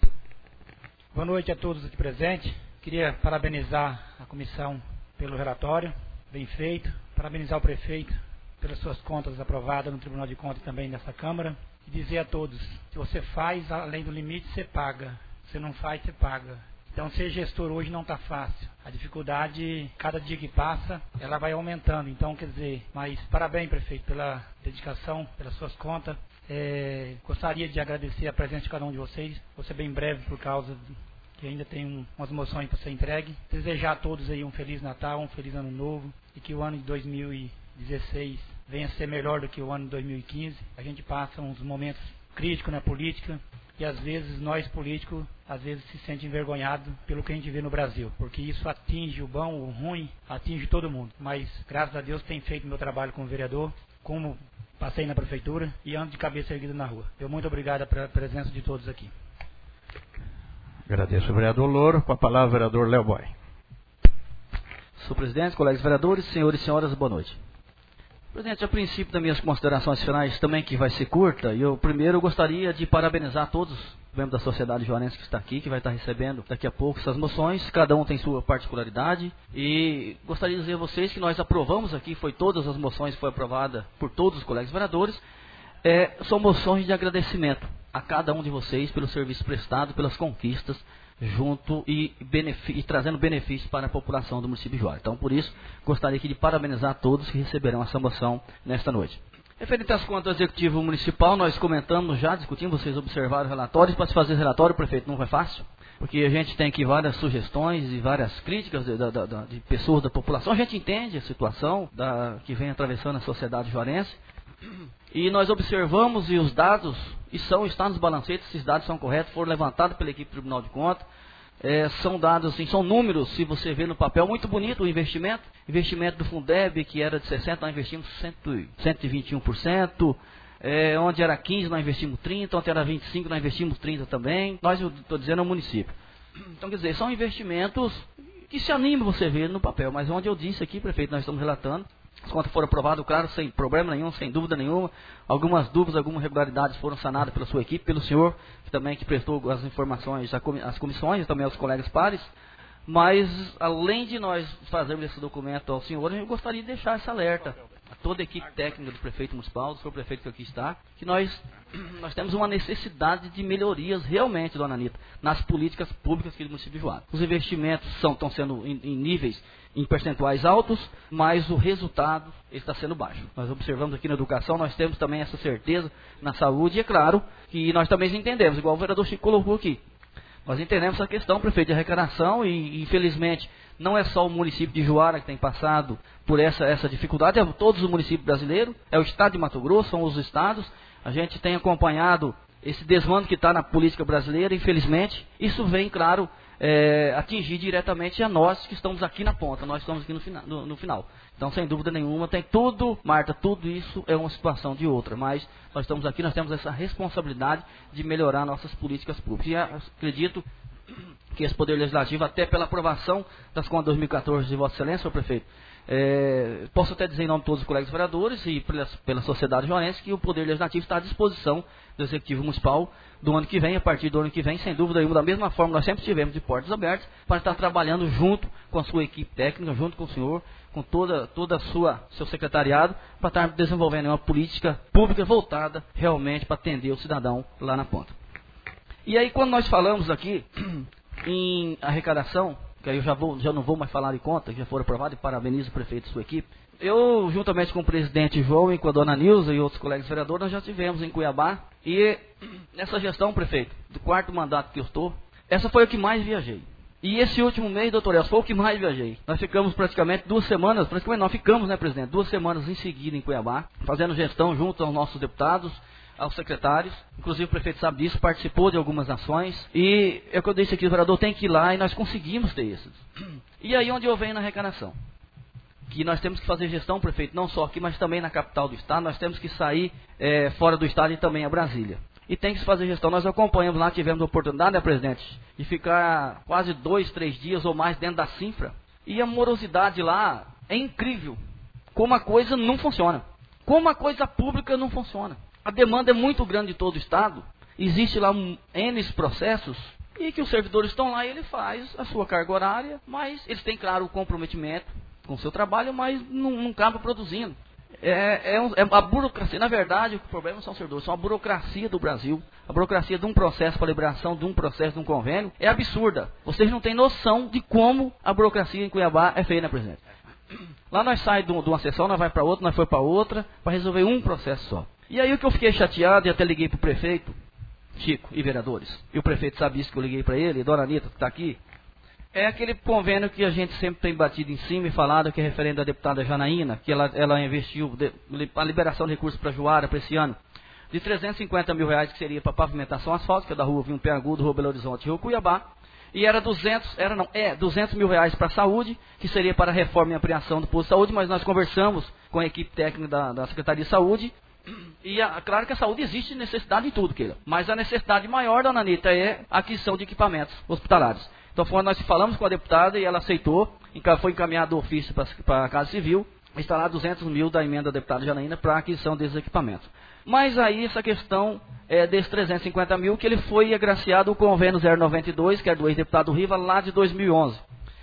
Boa noite a todos aqui presentes. Queria parabenizar a comissão pelo relatório, bem feito. Parabenizar o prefeito pelas suas contas aprovadas no Tribunal de Contas e também nessa Câmara. E dizer a todos, se você faz além do limite, você paga. Se não faz, você paga. Então, ser gestor hoje não está fácil. A dificuldade, cada dia que passa, ela vai aumentando. Então, quer dizer, mas parabéns, prefeito, pela dedicação, pelas suas contas. É, gostaria de agradecer a presença de cada um de vocês. Vou ser bem breve por causa de, que ainda tem um, umas moções para ser entregue. Desejar a todos aí um Feliz Natal, um Feliz Ano Novo. E que o ano de dois mil e dezesseis venha a ser melhor do que o ano de dois mil e quinze. A gente passa uns momentos críticos na política. E às vezes nós políticos, às vezes se sente envergonhado pelo que a gente vê no Brasil, porque isso atinge o bom, o ruim, atinge todo mundo. Mas graças a Deus tenho feito meu trabalho como vereador, como passei na prefeitura e ando de cabeça erguida na rua. Eu muito obrigado pela presença de todos aqui. Agradeço o vereador Louro. Com a palavra o vereador Léo Boy. Senhor presidente, colegas vereadores, senhores e senhoras, boa noite. Presidente, a princípio das minhas considerações finais também, que vai ser curta, eu primeiro gostaria de parabenizar todos os membros da sociedade juarense que está aqui, que vai estar recebendo daqui a pouco essas moções, cada um tem sua particularidade, e gostaria de dizer a vocês que nós aprovamos aqui, foi todas as moções, foi aprovada por todos os colegas vereadores, é, são moções de agradecimento a cada um de vocês pelo serviço prestado, pelas conquistas, junto e, e trazendo benefícios para a população do município de Juara. Então, por isso, gostaria aqui de parabenizar todos que receberão essa moção nesta noite. Referente às contas do Executivo Municipal, nós comentamos já, discutimos, vocês observaram o relatório. Para se fazer relatório, prefeito, não foi fácil, porque a gente tem aqui várias sugestões e várias críticas de, de, de, de pessoas da população. A gente entende a situação da, que vem atravessando a sociedade juarense. E nós observamos e os dados, e são, estão nos balancetes, esses dados são corretos, foram levantados pela equipe do Tribunal de Contas, é, são dados, assim, são números, se você vê no papel, muito bonito o investimento, investimento do Fundeb, que era de sessenta, nós investimos cento e vinte e um por cento, é, onde era quinze, nós investimos trinta, onde era vinte e cinco, nós investimos trinta também, nós, eu estou dizendo, é o município. Então, quer dizer, são investimentos que se animam você ver no papel, mas onde eu disse aqui, prefeito, nós estamos relatando, as contas foram aprovadas, claro, sem problema nenhum, sem dúvida nenhuma. Algumas dúvidas, algumas irregularidades foram sanadas pela sua equipe, pelo senhor, que também que prestou as informações às comissões, também aos colegas pares. Mas, além de nós fazermos esse documento ao senhor, eu gostaria de deixar esse alerta a toda a equipe técnica do prefeito municipal, do senhor prefeito que aqui está, que nós, nós temos uma necessidade de melhorias realmente, dona Anitta, nas políticas públicas aqui do município de Juara. Os investimentos são, estão sendo em, em níveis, em percentuais altos, mas o resultado está sendo baixo. Nós observamos aqui na educação, nós temos também essa certeza na saúde, e é claro que nós também entendemos, igual o vereador Chico colocou aqui, nós entendemos essa questão, prefeito, de arrecadação, e infelizmente não é só o município de Juara que tem passado por essa, essa dificuldade, é todos os municípios brasileiros, é o estado de Mato Grosso, são os estados. A gente tem acompanhado esse desmando que está na política brasileira, infelizmente. Isso vem, claro, é, atingir diretamente a nós que estamos aqui na ponta, nós estamos aqui no, fina, no, no final. Então, sem dúvida nenhuma, tem tudo, Marta, tudo isso é uma situação de outra, mas nós estamos aqui, nós temos essa responsabilidade de melhorar nossas políticas públicas. E acredito que esse Poder Legislativo, até pela aprovação das contas de dois mil e quatorze de Vossa Excelência, senhor prefeito, É, posso até dizer em nome de todos os colegas vereadores e pela, pela sociedade joanense que o Poder Legislativo está à disposição do Executivo Municipal do ano que vem, a partir do ano que vem, sem dúvida nenhuma, da mesma forma nós sempre tivemos de portas abertas, para estar trabalhando junto com a sua equipe técnica, junto com o senhor, com toda, toda a sua seu secretariado, para estar desenvolvendo uma política pública voltada realmente para atender o cidadão lá na ponta. E aí, quando nós falamos aqui em arrecadação, que aí eu já, vou, já não vou mais falar de conta, que já foram aprovadas, e parabenizo o prefeito e sua equipe. Eu, juntamente com o presidente João e com a dona Nilza e outros colegas vereadores, nós já tivemos em Cuiabá, e nessa gestão, prefeito, do quarto mandato que eu estou, essa foi o que mais viajei. E esse último mês, doutor Elcio, foi o que mais viajei. Nós ficamos praticamente duas semanas, praticamente nós ficamos, né, presidente, duas semanas em seguida em Cuiabá, fazendo gestão junto aos nossos deputados, aos secretários, inclusive o prefeito sabe disso, participou de algumas ações, e é o que eu disse aqui, o vereador tem que ir lá, e nós conseguimos ter esses. E aí onde eu venho na arrecadação, que nós temos que fazer gestão, prefeito, não só aqui, mas também na capital do estado, nós temos que sair é, fora do estado e também a Brasília. E tem que se fazer gestão, nós acompanhamos lá, tivemos a oportunidade, né, presidente, de ficar quase dois, três dias ou mais dentro da Cinfra, e a morosidade lá é incrível, como a coisa não funciona, como a coisa pública não funciona. A demanda é muito grande de todo o estado, existe lá um, N processos, e que os servidores estão lá e ele faz a sua carga horária, mas eles têm, claro, o comprometimento com o seu trabalho, mas não, não cabe produzindo. É, é, um, é a burocracia, na verdade, o problema não são os servidores, são a burocracia do Brasil, a burocracia de um processo para liberação, de um processo, de um convênio, é absurda. Vocês não têm noção de como a burocracia em Cuiabá é feia, né, presidente? Lá nós saímos de uma sessão, nós vai para outra, nós foi para outra, para resolver um processo só. E aí o que eu fiquei chateado, e até liguei para o prefeito, Chico, e vereadores, e o prefeito sabe isso que eu liguei para ele, e dona Anitta que está aqui, é aquele convênio que a gente sempre tem batido em cima e falado, que é referente da deputada Janaína, que ela, ela investiu de, a liberação de recursos para Juara para esse ano, de trezentos e cinquenta mil reais, que seria para pavimentação asfáltica da rua Vinho Pé Agudo, Rua Belo Horizonte e Rua Cuiabá, e era duzentos, era não, é duzentos mil reais para a saúde, que seria para a reforma e ampliação do posto de saúde, mas nós conversamos com a equipe técnica da, da Secretaria de Saúde. E a, claro que a saúde existe necessidade em tudo, Keila. Mas a necessidade maior, dona Anitta, é a aquisição de equipamentos hospitalares. Então foi onde nós falamos com a deputada e ela aceitou, foi encaminhado o ofício para a Casa Civil, instalar duzentos mil da emenda da deputada Janaína para a aquisição desses equipamentos. Mas aí essa questão é, desses trezentos e cinquenta mil, que ele foi agraciado o convênio zero noventa e dois, que é do ex-deputado Riva, lá de dois mil e onze.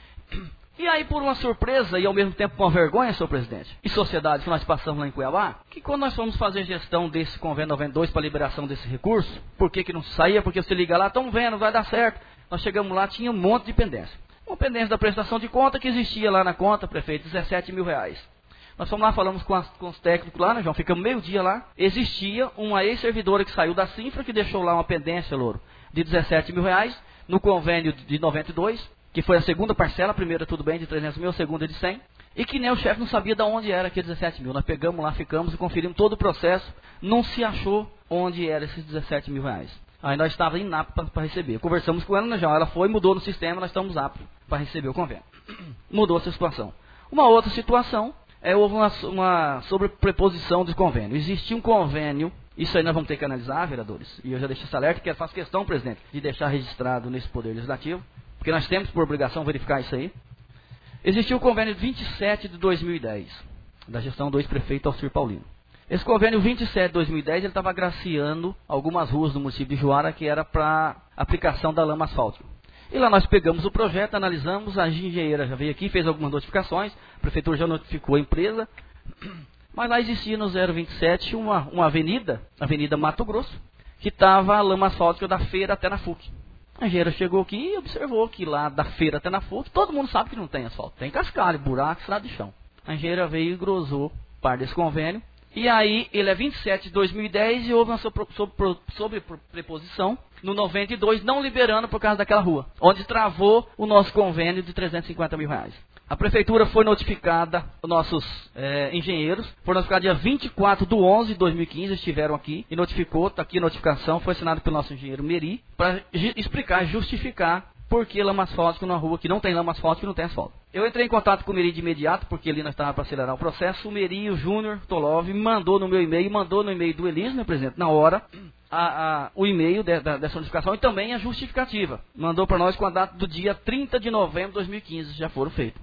E aí, por uma surpresa e ao mesmo tempo com uma vergonha, senhor presidente, e sociedade que nós passamos lá em Cuiabá, que quando nós fomos fazer gestão desse convênio noventa e dois para liberação desse recurso, por que que não saía? Porque você liga lá, estão vendo, vai dar certo. Nós chegamos lá, tinha um monte de pendência. Uma pendência da prestação de conta que existia lá na conta, prefeito, dezessete mil reais. Nós fomos lá, falamos com, as, com os técnicos lá, né, João? Ficamos meio dia lá. Existia uma ex-servidora que saiu da Cinfra, que deixou lá uma pendência, louro, de dezessete mil reais, no convênio de noventa e dois, que foi a segunda parcela, a primeira tudo bem, de trezentos mil, a segunda de cem, e que nem o chefe não sabia de onde era aqueles dezessete mil. Nós pegamos lá, ficamos e conferimos todo o processo, não se achou onde era esses dezessete mil reais. Aí nós estávamos inaptos para receber. Conversamos com ela, né, João? Ela foi, mudou no sistema, nós estamos aptos para receber o convênio. Mudou essa situação. Uma outra situação, é, houve uma, uma sobrepreposição de convênio. Existia um convênio, isso aí nós vamos ter que analisar, vereadores, e eu já deixei esse alerta, que eu faço questão, presidente, de deixar registrado nesse Poder Legislativo, porque nós temos por obrigação verificar isso aí. Existiu o convênio vinte e sete de dois mil e dez, da gestão do ex-prefeito Alcir Paulino. Esse convênio vinte e sete de dois mil e dez, ele estava agraciando algumas ruas do município de Juara, que era para aplicação da lama asfáltica. E lá nós pegamos o projeto, analisamos, a engenheira já veio aqui, fez algumas notificações, a prefeitura já notificou a empresa, mas lá existia no zero vinte e sete uma, uma avenida, Avenida Mato Grosso, que estava a lama asfáltica da feira até na F U C. A engenheira chegou aqui e observou que lá da feira até na F U C, todo mundo sabe que não tem asfalto, tem cascalho, buraco, estrada de chão. A engenheira veio e engrosou parte desse convênio. E aí, ele é vinte e sete de dois mil e dez e houve uma sobrepreposição no noventa e dois, não liberando por causa daquela rua, onde travou o nosso convênio de trezentos e cinquenta mil reais. A prefeitura foi notificada, os nossos é, engenheiros, foram notificados dia vinte e quatro de onze de dois mil e quinze, estiveram aqui e notificou, está aqui a notificação, foi assinado pelo nosso engenheiro Meri, para explicar, justificar por que lama asfáltica numa rua que não tem lama asfáltica e não tem asfalto. Eu entrei em contato com o Meri de imediato, porque ali nós estávamos para acelerar o processo. O Meri, o Júnior Tolov, mandou no meu e-mail, mandou no e-mail do Elis, meu presidente, na hora, a, a, o e-mail de, da, dessa notificação e também a justificativa. Mandou para nós com a data do dia trinta de novembro de dois mil e quinze, já foram feitos.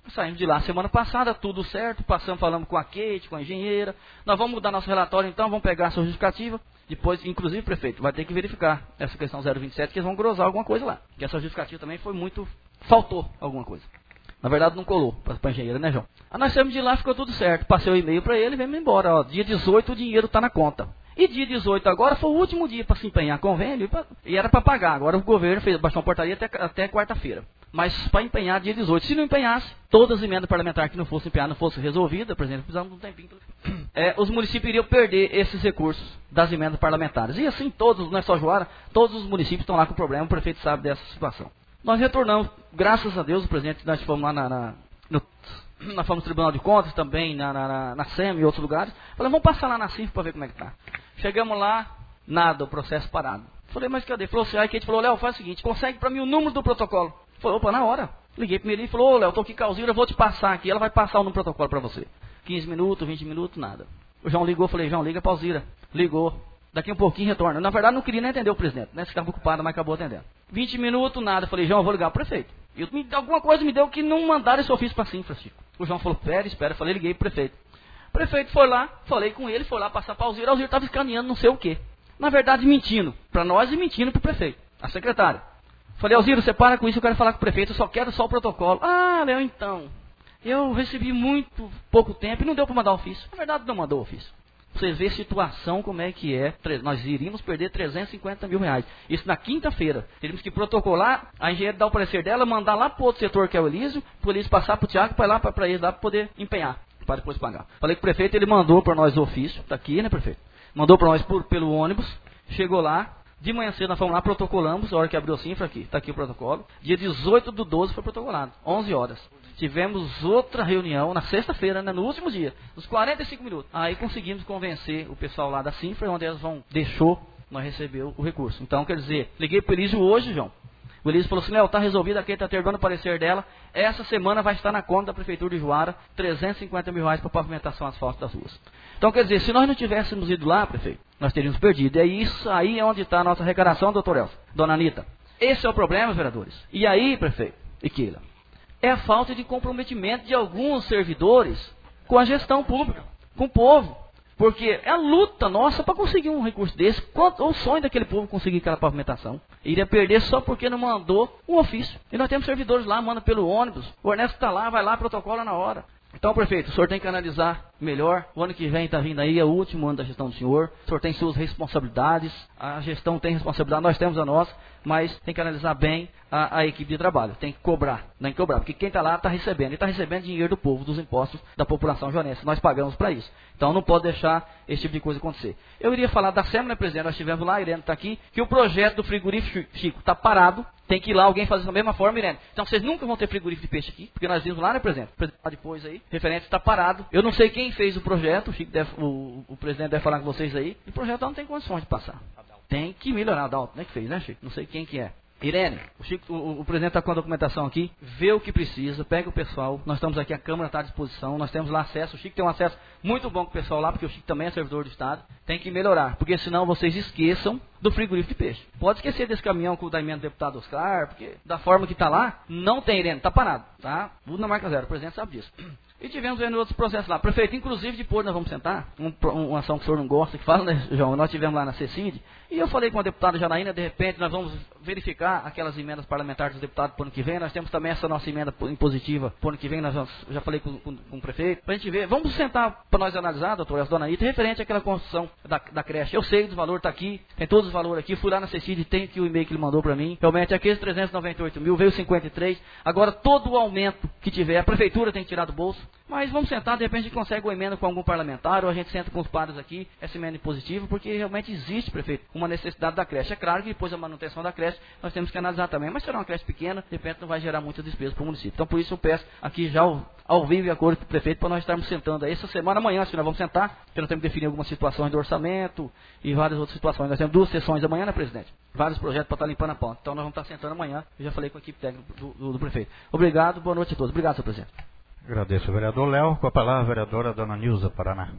Saímos de lá semana passada, tudo certo, passamos, falamos com a Kate, com a engenheira, nós vamos mudar nosso relatório então, vamos pegar a sua justificativa, depois, inclusive, prefeito, vai ter que verificar essa questão zero vinte e sete, que eles vão grosar alguma coisa lá, que essa justificativa também foi muito, faltou alguma coisa. Na verdade não colou para a engenheira, né, João? Aí nós saímos de lá, ficou tudo certo, passei o e-mail para ele e viemos embora, ó, dia dezoito o dinheiro está na conta. E dia dezoito agora foi o último dia para se empenhar convênio, e, pra, e era para pagar, agora o governo fez, baixou uma portaria até, até quarta-feira. Mas para empenhar dia dezoito. Se não empenhasse, todas as emendas parlamentares que não fossem empenhadas, não fossem resolvidas, por exemplo, precisamos de um tempinho. É, os municípios iriam perder esses recursos das emendas parlamentares. E assim todos, não é só Juara, todos os municípios estão lá com problema, o prefeito sabe dessa situação. Nós retornamos, graças a Deus, o presidente, nós fomos lá na, na, no, nós fomos no Tribunal de Contas, também na, na, na, na S E M e outros lugares. Falei, vamos passar lá na C I N F para ver como é que está. Chegamos lá, nada, o processo parado. Falei, mas cadê? Falou assim, aí que a gente falou, Léo, faz o seguinte, consegue para mim o número do protocolo. Falou, opa, na hora. Liguei para ele e falou, ô Léo, estou aqui com a Alzira, eu vou te passar aqui. Ela vai passar o número do protocolo para você. quinze minutos, vinte minutos, nada. O João ligou, falei, João, liga para a Alzira. Ligou. Daqui um pouquinho retorna. Na verdade, não queria nem atender o presidente, né? Ficava ocupado, mas acabou atendendo. vinte minutos, nada. Falei, João, eu vou ligar para o prefeito. E me, alguma coisa me deu que não mandaram esse ofício para a C I N F, Francisco. O João falou, espera, espera. Falei, liguei para o prefeito. O prefeito foi lá, falei com ele, foi lá passar para a Alzira. A Alzira estava escaneando não sei o quê. Na verdade, mentindo para nós e mentindo para o prefeito, a secretária. Falei, Alzira, você para com isso, eu quero falar com o prefeito, eu só quero só o protocolo. Ah, Léo, então, eu recebi muito pouco tempo e não deu para mandar o ofício. Na verdade, não mandou o ofício. Vocês vêem a situação como é que é. Nós iríamos perder trezentos e cinquenta mil reais. Isso na quinta-feira. Teríamos que protocolar, a engenheira dar o parecer dela, mandar lá para o outro setor, que é o Elísio, para o Elísio passar para o Tiago, para lá, para eles lá, para poder empenhar, para depois pagar. Falei com o prefeito, ele mandou para nós o ofício, está aqui, né, prefeito? Mandou para nós por, pelo ônibus, chegou lá, de manhã cedo nós fomos lá, protocolamos, a hora que abriu o cifra aqui, está aqui o protocolo. Dia dezoito do doze foi protocolado, onze horas. Tivemos outra reunião na sexta-feira, né, no último dia, nos quarenta e cinco minutos. Aí conseguimos convencer o pessoal lá da Cifra, onde eles vão, deixou, nós recebeu o recurso. Então, quer dizer, liguei para o Elísio hoje, João. O Elísio falou assim, Léo, está resolvido aqui, está terminando o parecer dela. Essa semana vai estar na conta da Prefeitura de Juara, trezentos e cinquenta mil reais para pavimentação asfalto das ruas. Então, quer dizer, se nós não tivéssemos ido lá, prefeito, nós teríamos perdido. É isso aí é onde está a nossa arrecadação, doutor Elcio, dona Anitta. Esse é o problema, vereadores. E aí, prefeito, e Keila, é a falta de comprometimento de alguns servidores com a gestão pública, com o povo. Porque é a luta nossa para conseguir um recurso desse. Quanto, o sonho daquele povo conseguir aquela pavimentação. Iria perder só porque não mandou um ofício. E nós temos servidores lá, manda pelo ônibus. O Ernesto está lá, vai lá, protocola na hora. Então, prefeito, o senhor tem que analisar melhor. O ano que vem está vindo aí, é o último ano da gestão do senhor. O senhor tem suas responsabilidades. A gestão tem responsabilidade, nós temos a nossa. Mas tem que analisar bem a, a equipe de trabalho. Tem que cobrar, tem que cobrar. Porque quem está lá está recebendo. E está recebendo dinheiro do povo, dos impostos da população joanense. Nós pagamos para isso. Então não pode deixar esse tipo de coisa acontecer. Eu iria falar da S E M, né, presidente? Nós estivemos lá, a Irene está aqui, que o projeto do frigorífico Chico está parado. Tem que ir lá alguém fazer da mesma forma, Irene. Então vocês nunca vão ter frigorífico de peixe aqui, porque nós vimos lá, né, presidente? Depois aí, o referente está parado. Eu não sei quem fez o projeto, o, Chico deve, o, o presidente deve falar com vocês aí. E o projeto não tem condições de passar. Tem que melhorar, Adalto, né, que fez, né, Chico? Não sei quem que é. Irene, o, Chico, o, o presidente está com a documentação aqui, vê o que precisa, pega o pessoal, nós estamos aqui, a Câmara está à disposição, nós temos lá acesso, o Chico tem um acesso muito bom com o pessoal lá, porque o Chico também é servidor do Estado, tem que melhorar, porque senão vocês esqueçam do frigorífico de peixe. Pode esquecer desse caminhão com o da emenda do deputado Oscar, porque da forma que está lá, não tem, Irene, está parado, tá? Tudo na marca zero, o presidente sabe disso. E tivemos vendo outros processos lá. Prefeito, inclusive depois nós vamos sentar, um, um, uma ação que o senhor não gosta, que fala, né, João? Nós tivemos lá na CECID, e eu falei com a deputada Janaína, de repente nós vamos verificar aquelas emendas parlamentares dos deputados para o ano que vem. Nós temos também essa nossa emenda impositiva para o ano que vem, nós vamos, já falei com, com, com o prefeito, para a gente ver. Vamos sentar para nós analisar, doutor, a dona Anitta, referente àquela construção da, da creche. Eu sei do valor, está aqui, tem todos os valores aqui, fui lá na CECID, tem aqui o e-mail que ele mandou para mim. Realmente, aqueles trezentos e noventa e oito mil, veio cinquenta e três, agora todo o aumento que tiver, a prefeitura tem que tirar do bolso. Mas vamos sentar, de repente a gente consegue uma emenda com algum parlamentar, ou a gente senta com os pares aqui, essa emenda impositiva, porque realmente existe, prefeito, uma necessidade da creche. É claro que depois da manutenção da creche, nós temos que analisar também, mas será uma creche pequena, de repente não vai gerar muita despesa para o município. Então por isso eu peço aqui já ao, ao vivo e acordo com o prefeito, para nós estarmos sentando aí essa semana, amanhã, se nós vamos sentar, porque nós temos que definir algumas situações do orçamento e várias outras situações. Nós temos duas sessões amanhã, né, presidente? Vários projetos para estar limpando a ponta. Então nós vamos estar sentando amanhã, eu já falei com a equipe técnica do, do, do prefeito. Obrigado, boa noite a todos. Obrigado, senhor presidente. Agradeço, vereador Léo. Com a palavra, a vereadora Dona Nilza, Paraná.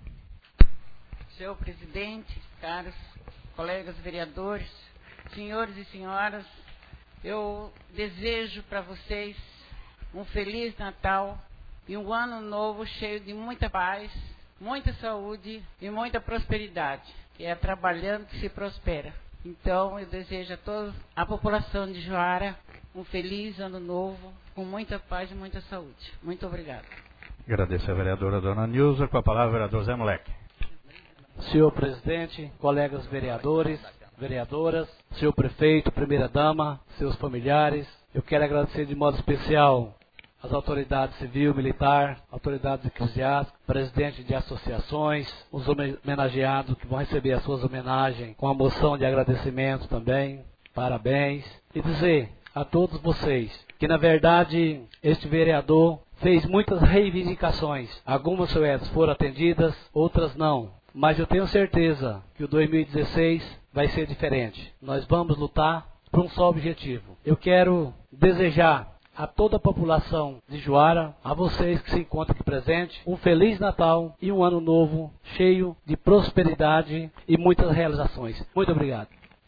Senhor presidente, caros colegas vereadores, senhores e senhoras, eu desejo para vocês um Feliz Natal e um ano novo cheio de muita paz, muita saúde e muita prosperidade, que é trabalhando que se prospera. Então, eu desejo a toda a população de Juara um feliz ano novo, com muita paz e muita saúde. Muito obrigada. Agradeço a vereadora Dona Nilza. Com a palavra, o vereador Zé Moleque. Senhor presidente, colegas vereadores, vereadoras, senhor prefeito, primeira-dama, seus familiares, eu quero agradecer de modo especial as autoridades civil, militar, autoridades eclesiásticas, presidentes de associações, os homenageados que vão receber as suas homenagens com a moção de agradecimento também, parabéns, e dizer a todos vocês que, na verdade, este vereador fez muitas reivindicações. Algumas, senhor Edson, foram atendidas, outras não. Mas eu tenho certeza que o dois mil e dezesseis vai ser diferente. Nós vamos lutar por um só objetivo. Eu quero desejar a toda a população de Juara, a vocês que se encontram aqui presentes, um Feliz Natal e um Ano Novo cheio de prosperidade e muitas realizações. Muito obrigado.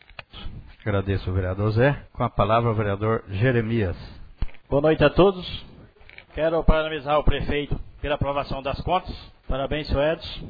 Agradeço o vereador Zé. Com a palavra, o vereador Jeremias. Boa noite a todos. Quero parabenizar o prefeito pela aprovação das contas. Parabéns, senhor Edson.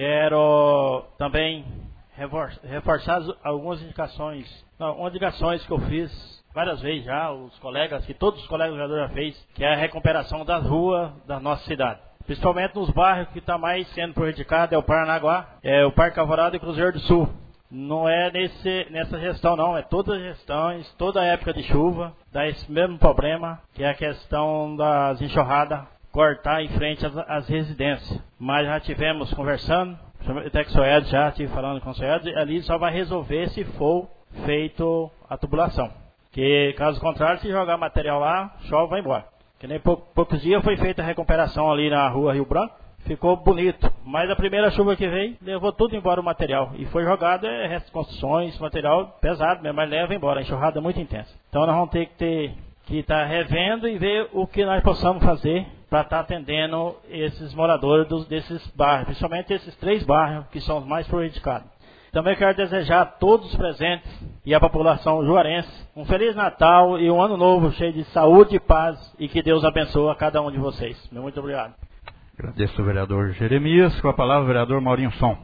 Quero também reforçar algumas indicações, não, indicações que eu fiz várias vezes já, os colegas, que todos os colegas vereadores já fez, que é a recuperação das ruas da nossa cidade. Principalmente nos bairros que está mais sendo prejudicado, é o Paranaguá, é o Parque Alvorada e Cruzeiro do Sul. Não é nesse, nessa gestão não, é todas as gestões, toda a época de chuva, dá esse mesmo problema, que é a questão das enxurradas, cortar em frente às, às residências. Mas já tivemos conversando, até que o senhor Ed já estive falando com o senhor Ed, ali só vai resolver se for feito a tubulação. Que caso contrário, se jogar material lá, chove e vai embora. Que nem pou, poucos dias foi feita a recuperação ali na rua Rio Branco, ficou bonito. Mas a primeira chuva que veio, levou tudo embora o material. E foi jogado é, restos de construções, material pesado mesmo, mas leva embora, a enxurrada é muito intensa. Então nós vamos ter que ter que estar revendo e ver o que nós possamos fazer para estar atendendo esses moradores dos, desses bairros, principalmente esses três bairros que são os mais prejudicados. Também quero desejar a todos os presentes e a população juarense um Feliz Natal e um Ano Novo cheio de saúde e paz, e que Deus abençoe a cada um de vocês. Muito obrigado. Agradeço o vereador Jeremias. Com a palavra, o vereador Maurinho Som.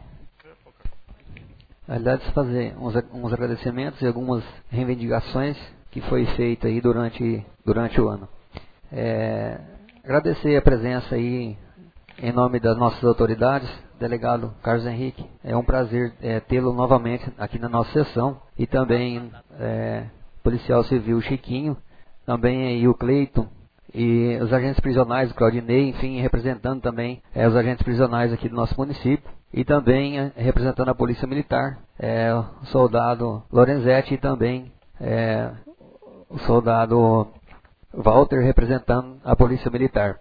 Na verdade, fazer uns, uns agradecimentos e algumas reivindicações que foi feita aí durante, durante o ano. É, agradecer a presença aí em nome das nossas autoridades, delegado Carlos Henrique. É um prazer é, tê-lo novamente aqui na nossa sessão. E também é, policial civil Chiquinho, também aí o Cleiton e os agentes prisionais, o Claudinei, enfim, representando também é, os agentes prisionais aqui do nosso município. E também é, representando a Polícia Militar, é, o soldado Lorenzetti e também é, o soldado Walter representando a Polícia Militar.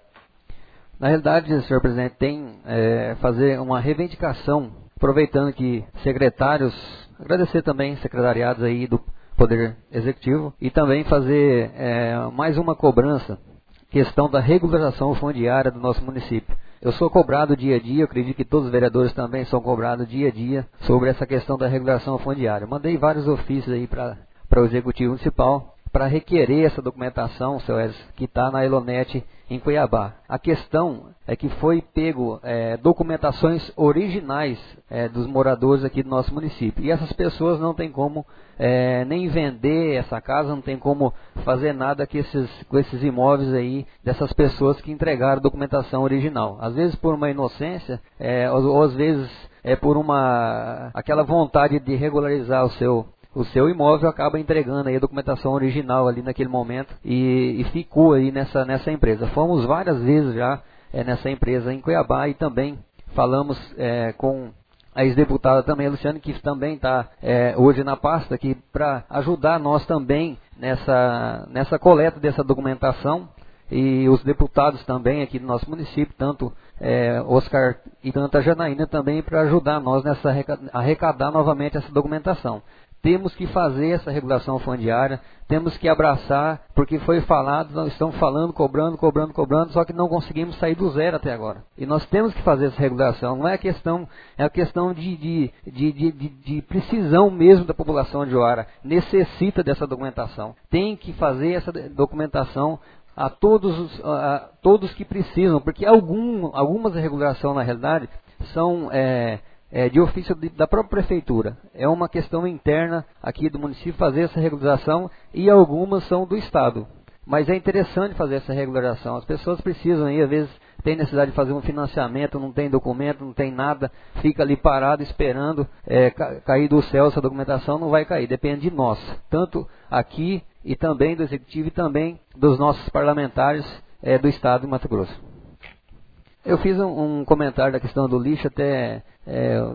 Na realidade, senhor presidente, tem é, fazer uma reivindicação, aproveitando que secretários, agradecer também secretariados aí do Poder Executivo, e também fazer é, mais uma cobrança, questão da regularização fundiária do nosso município. Eu sou cobrado dia a dia, eu acredito que todos os vereadores também são cobrados dia a dia sobre essa questão da regulação fundiária. Mandei vários ofícios aí para o Executivo Municipal para requerer essa documentação, seu Edson, que está na Elonet em Cuiabá. A questão é que foi pego é, documentações originais é, dos moradores aqui do nosso município. E essas pessoas não tem como é, nem vender essa casa, não tem como fazer nada com esses, com esses imóveis aí dessas pessoas que entregaram documentação original. Às vezes por uma inocência, é, ou, ou às vezes é por uma aquela vontade de regularizar o seu o seu imóvel, acaba entregando aí a documentação original ali naquele momento e, e ficou aí nessa, nessa empresa. Fomos várias vezes já é, nessa empresa em Cuiabá e também falamos é, com a ex-deputada também, a Luciane, que também está é, hoje na pasta aqui para ajudar nós também nessa, nessa coleta dessa documentação, e os deputados também aqui do nosso município, tanto é, Oscar e tanto a Janaína também, para ajudar nós nessa arrecadar novamente essa documentação. Temos que fazer essa regulação fundiária, temos que abraçar, porque foi falado, nós estamos falando, cobrando, cobrando, cobrando, só que não conseguimos sair do zero até agora. E nós temos que fazer essa regulação, não é questão, é a questão de, de, de, de, de, de precisão mesmo da população de Juara, necessita dessa documentação. Tem que fazer essa documentação a todos, os, a todos que precisam, porque algum, algumas irregulações na realidade são é, é, de ofício de, da própria prefeitura. É uma questão interna aqui do município fazer essa regularização e algumas são do Estado. Mas é interessante fazer essa regularização. As pessoas precisam aí, às vezes, tem necessidade de fazer um financiamento, não tem documento, não tem nada, fica ali parado esperando é, ca cair do céu essa documentação, não vai cair, depende de nós, tanto aqui e também do Executivo e também dos nossos parlamentares é, do Estado de Mato Grosso. Eu fiz um, um comentário da questão do lixo, até é,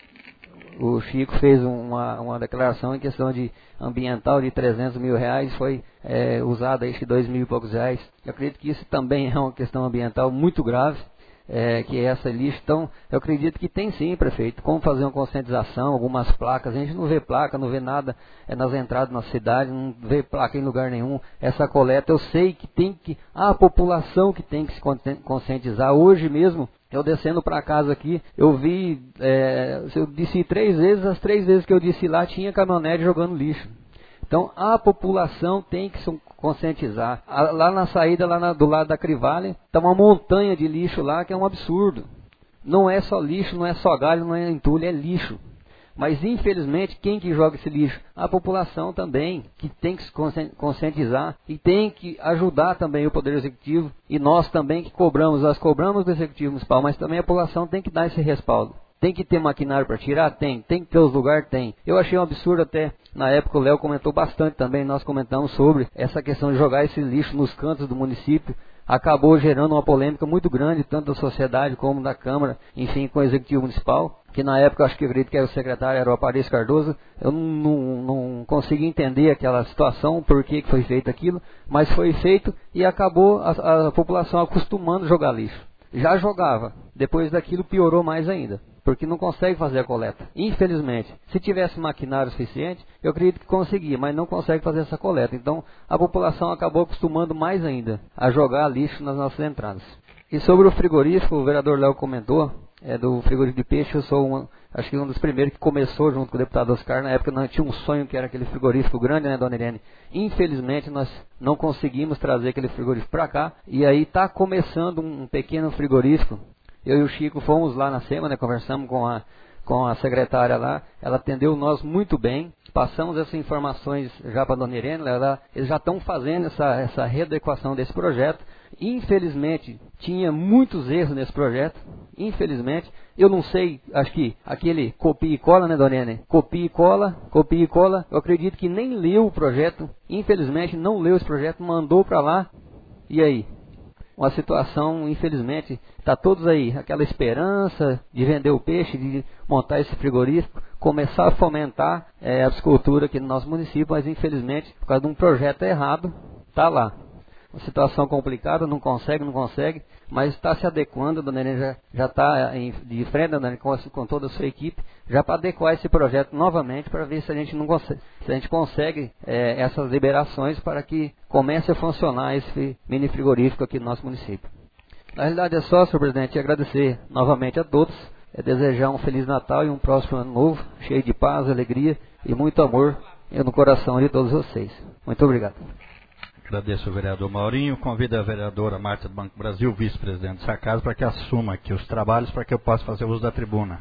o Chico fez uma, uma declaração em questão de ambiental de trezentos mil reais, foi é, usado aí de dois mil e poucos reais. Eu acredito que isso também é uma questão ambiental muito grave, é, que é essa lixo. Então, eu acredito que tem sim, prefeito, como fazer uma conscientização, algumas placas. A gente não vê placa, não vê nada é, nas entradas na cidade, não vê placa em lugar nenhum. Essa coleta, eu sei que tem que, a população que tem que se conscientizar. Hoje mesmo, eu descendo para casa aqui, eu vi, é, eu disse três vezes, as três vezes que eu disse lá, tinha caminhonete jogando lixo. Então, a população tem que se conscientizar. Lá na saída, lá na, do lado da Crivale, está uma montanha de lixo lá, que é um absurdo. Não é só lixo, não é só galho, não é entulho, é lixo. Mas, infelizmente, quem que joga esse lixo? A população também, que tem que se conscientizar e tem que ajudar também o Poder Executivo. E nós também que cobramos, nós cobramos do Executivo Municipal, mas também a população tem que dar esse respaldo. Tem que ter maquinário para tirar? Tem. Tem que ter os lugares? Tem. Eu achei um absurdo até, na época o Léo comentou bastante também, nós comentamos sobre essa questão de jogar esse lixo nos cantos do município. Acabou gerando uma polêmica muito grande, tanto da sociedade como da Câmara, enfim, com o Executivo Municipal, que na época, acho que eu acredito que o secretário era o Aparício Cardoso. Eu não, não, não consegui entender aquela situação, por que foi feito aquilo, mas foi feito e acabou a, a população acostumando a jogar lixo. Já jogava, depois daquilo piorou mais ainda, porque não consegue fazer a coleta, infelizmente. Se tivesse maquinário suficiente, eu acredito que conseguia, mas não consegue fazer essa coleta. Então, a população acabou acostumando mais ainda a jogar lixo nas nossas entradas. E sobre o frigorífico, o vereador Léo comentou, é do frigorífico de peixe. Eu sou uma, acho que um dos primeiros que começou junto com o deputado Oscar. Na época nós tínhamos um sonho que era aquele frigorífico grande, né, dona Irene? Infelizmente nós não conseguimos trazer aquele frigorífico para cá. E aí está começando um pequeno frigorífico. Eu e o Chico fomos lá na SEMA, né, conversamos com a, com a secretária lá. Ela atendeu nós muito bem. Passamos essas informações já para a dona Irene. Ela, eles já estão fazendo essa, essa readequação desse projeto. Infelizmente, tinha muitos erros nesse projeto. Infelizmente, eu não sei, acho que aquele copia e cola, né, dona Irene? Copia e cola, copia e cola. Eu acredito que nem leu o projeto. Infelizmente, não leu esse projeto, mandou para lá. E aí? Uma situação, infelizmente, está todos aí, aquela esperança de vender o peixe, de montar esse frigorífico, começar a fomentar é, a piscicultura aqui no nosso município, mas infelizmente, por causa de um projeto errado, está lá. Uma situação complicada, não consegue, não consegue, mas está se adequando. A dona Irene já está de frente, dona Irene, com, com toda a sua equipe, já para adequar esse projeto novamente, para ver se a gente, não consegue, se a gente consegue é, essas liberações para que comece a funcionar esse mini frigorífico aqui no nosso município. Na realidade é só, senhor presidente, agradecer novamente a todos, é desejar um Feliz Natal e um próximo ano novo, cheio de paz, alegria e muito amor no coração de todos vocês. Muito obrigado. Agradeço ao vereador Maurinho. Convido a vereadora Marta do Banco Brasil, vice-presidente dessa casa, para que assuma aqui os trabalhos para que eu possa fazer uso da tribuna.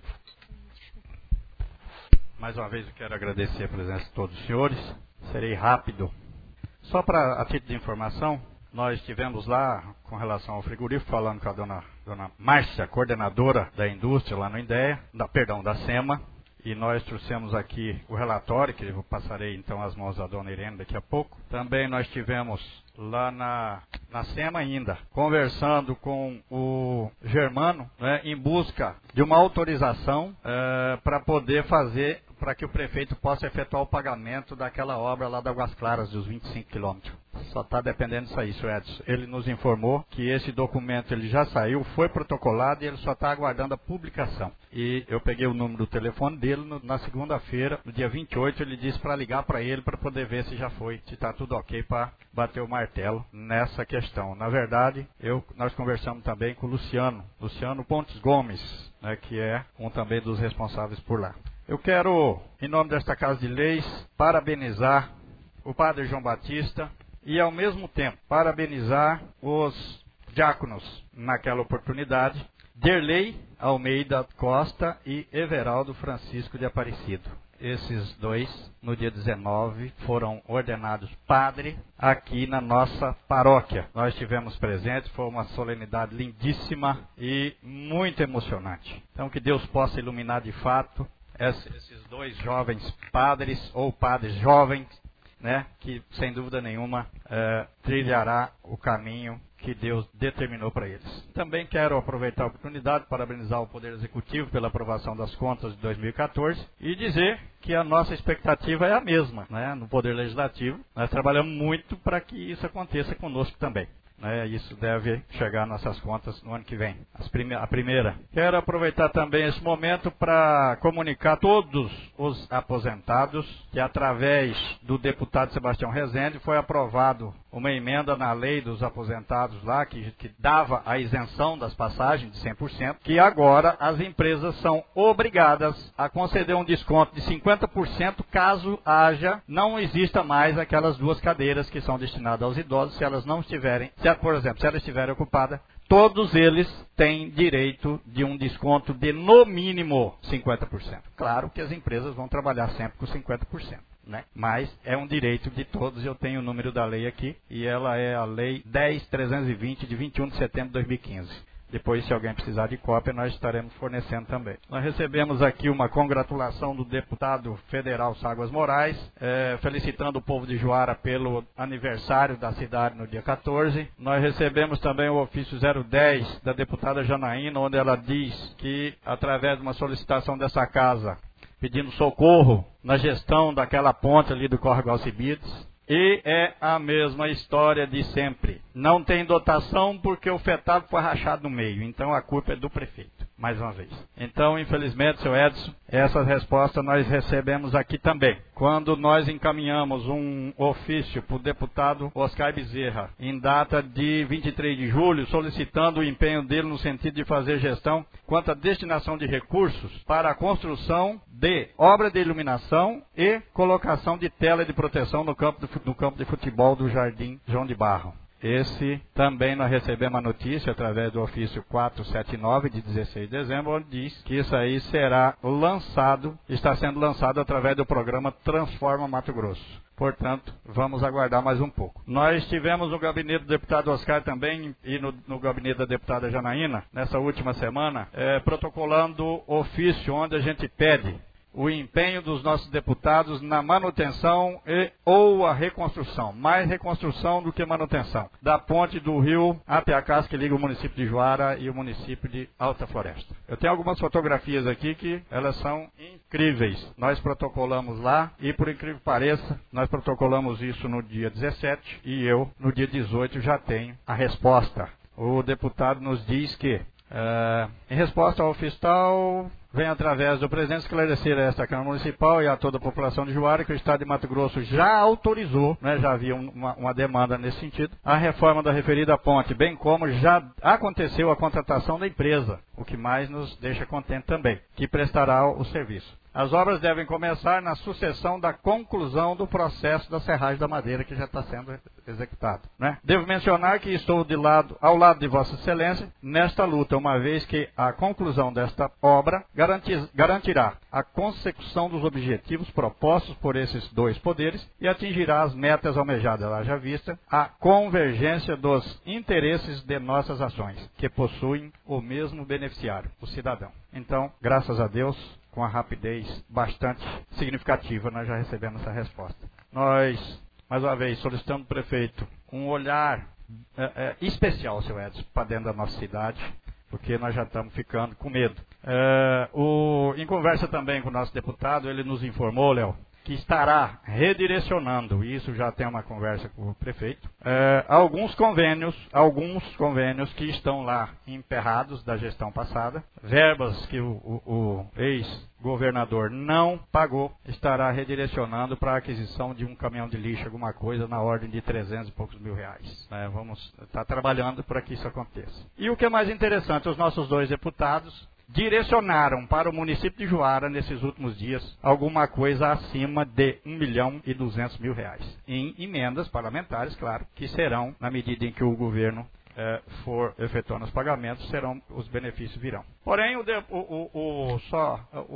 Mais uma vez eu quero agradecer a presença de todos os senhores. Serei rápido. Só para a título de informação, nós estivemos lá com relação ao frigorífico, falando com a dona, dona Márcia, coordenadora da indústria lá no INDEA, da, perdão, da SEMA. E nós trouxemos aqui o relatório, que eu passarei então às mãos da dona Irene daqui a pouco. Também nós tivemos lá na, na SEMA ainda, conversando com o Germano, né, em busca de uma autorização é, para poder fazer, para que o prefeito possa efetuar o pagamento daquela obra lá da Águas Claras, dos vinte e cinco quilômetros. Só está dependendo disso aí, senhor Edson. Ele nos informou que esse documento ele já saiu, foi protocolado e ele só está aguardando a publicação. E eu peguei o número do telefone dele no, na segunda-feira, no dia vinte e oito, ele disse para ligar para ele para poder ver se já foi, se está tudo ok para bater o martelo nessa questão. Na verdade, eu, nós conversamos também com o Luciano, Luciano Pontes Gomes, né, que é um também dos responsáveis por lá. Eu quero, em nome desta Casa de Leis, parabenizar o padre João Batista e, ao mesmo tempo, parabenizar os diáconos naquela oportunidade, Derlei Almeida Costa e Everaldo Francisco de Aparecido. Esses dois, no dia dezenove, foram ordenados padre aqui na nossa paróquia. Nós estivemos presentes, foi uma solenidade lindíssima e muito emocionante. Então, que Deus possa iluminar de fato esses dois jovens padres, ou padres jovens, né, que, sem dúvida nenhuma, é, trilhará o caminho que Deus determinou para eles. Também quero aproveitar a oportunidade para parabenizar o Poder Executivo pela aprovação das contas de dois mil e quatorze e dizer que a nossa expectativa é a mesma, né? No Poder Legislativo. Nós trabalhamos muito para que isso aconteça conosco também. É, isso deve chegar às nossas contas no ano que vem. As prime- a primeira. Quero aproveitar também esse momento para comunicar a todos os aposentados que, através do deputado Sebastião Rezende, foi aprovado uma emenda na lei dos aposentados lá, que, que dava a isenção das passagens de cem por cento, que agora as empresas são obrigadas a conceder um desconto de cinquenta por cento caso haja, não exista mais aquelas duas cadeiras que são destinadas aos idosos, se elas não estiverem, se, por exemplo, se ela estiver ocupada, todos eles têm direito de um desconto de, no mínimo, cinquenta por cento. Claro que as empresas vão trabalhar sempre com cinquenta por cento. Né? Mas é um direito de todos. Eu tenho o número da lei aqui, e ela é a lei dez mil trezentos e vinte, de vinte e um de setembro de dois mil e quinze. Depois, se alguém precisar de cópia, nós estaremos fornecendo também. Nós recebemos aqui uma congratulação do deputado federal Ságuas Moraes, é, felicitando o povo de Juara pelo aniversário da cidade no dia quatorze. Nós recebemos também o ofício zero dez da deputada Janaína, onde ela diz que, através de uma solicitação dessa casa, pedindo socorro na gestão daquela ponte ali do Córrego Alcibiades. E é a mesma história de sempre. Não tem dotação porque o fetado foi rachado no meio. Então a culpa é do prefeito, mais uma vez. Então, infelizmente, seu Edson, essa resposta nós recebemos aqui também. Quando nós encaminhamos um ofício para o deputado Oscar Bezerra, em data de vinte e três de julho, solicitando o empenho dele no sentido de fazer gestão quanto à destinação de recursos para a construção de obra de iluminação e colocação de tela de proteção no campo, do, no campo de futebol do Jardim João de Barro. Esse também nós recebemos a notícia através do ofício quatrocentos e setenta e nove de dezesseis de dezembro, onde diz que isso aí será lançado, está sendo lançado através do programa Transforma Mato Grosso. Portanto, vamos aguardar mais um pouco. Nós tivemos no gabinete do deputado Oscar também e no, no gabinete da deputada Janaína, nessa última semana, é, protocolando ofício onde a gente pede o empenho dos nossos deputados na manutenção e, ou a reconstrução, mais reconstrução do que manutenção, da ponte do rio até a casa que liga o município de Juara e o município de Alta Floresta. Eu tenho algumas fotografias aqui que elas são incríveis. Nós protocolamos lá e, por incrível que pareça, nós protocolamos isso no dia dezessete e eu, no dia dezoito, já tenho a resposta. O deputado nos diz que, uh, em resposta ao fiscal, vem através do presidente esclarecer a esta Câmara Municipal e a toda a população de Juara que o Estado de Mato Grosso já autorizou, né, já havia uma, uma demanda nesse sentido, a reforma da referida ponte, bem como já aconteceu a contratação da empresa, o que mais nos deixa contente também, que prestará o serviço. As obras devem começar na sucessão da conclusão do processo da serragem da madeira que já está sendo executado. Né? Devo mencionar que estou de lado, ao lado de Vossa Excelência nesta luta, uma vez que a conclusão desta obra garantir, garantirá a consecução dos objetivos propostos por esses dois poderes e atingirá as metas almejadas, haja vista a convergência dos interesses de nossas ações, que possuem o mesmo beneficiário, o cidadão. Então, graças a Deus, com a rapidez bastante significativa, nós já recebemos essa resposta. Nós, mais uma vez, solicitando ao prefeito um olhar é, é, especial, seu Edson, para dentro da nossa cidade, porque nós já estamos ficando com medo. É, o, em conversa também com o nosso deputado, ele nos informou, Léo, que estará redirecionando, e isso já tem uma conversa com o prefeito, é, alguns convênios, alguns convênios que estão lá emperrados da gestão passada, verbas que o, o, o ex-governador não pagou, estará redirecionando para a aquisição de um caminhão de lixo, alguma coisa na ordem de trezentos e poucos mil reais. É, vamos estar tá trabalhando para que isso aconteça. E o que é mais interessante, os nossos dois deputados direcionaram para o município de Juara, nesses últimos dias, alguma coisa acima de um milhão e duzentos mil reais. Em emendas parlamentares, claro, que serão, na medida em que o governo É, for efetuando os pagamentos, serão, os benefícios virão. Porém, o, de, o, o, o, só,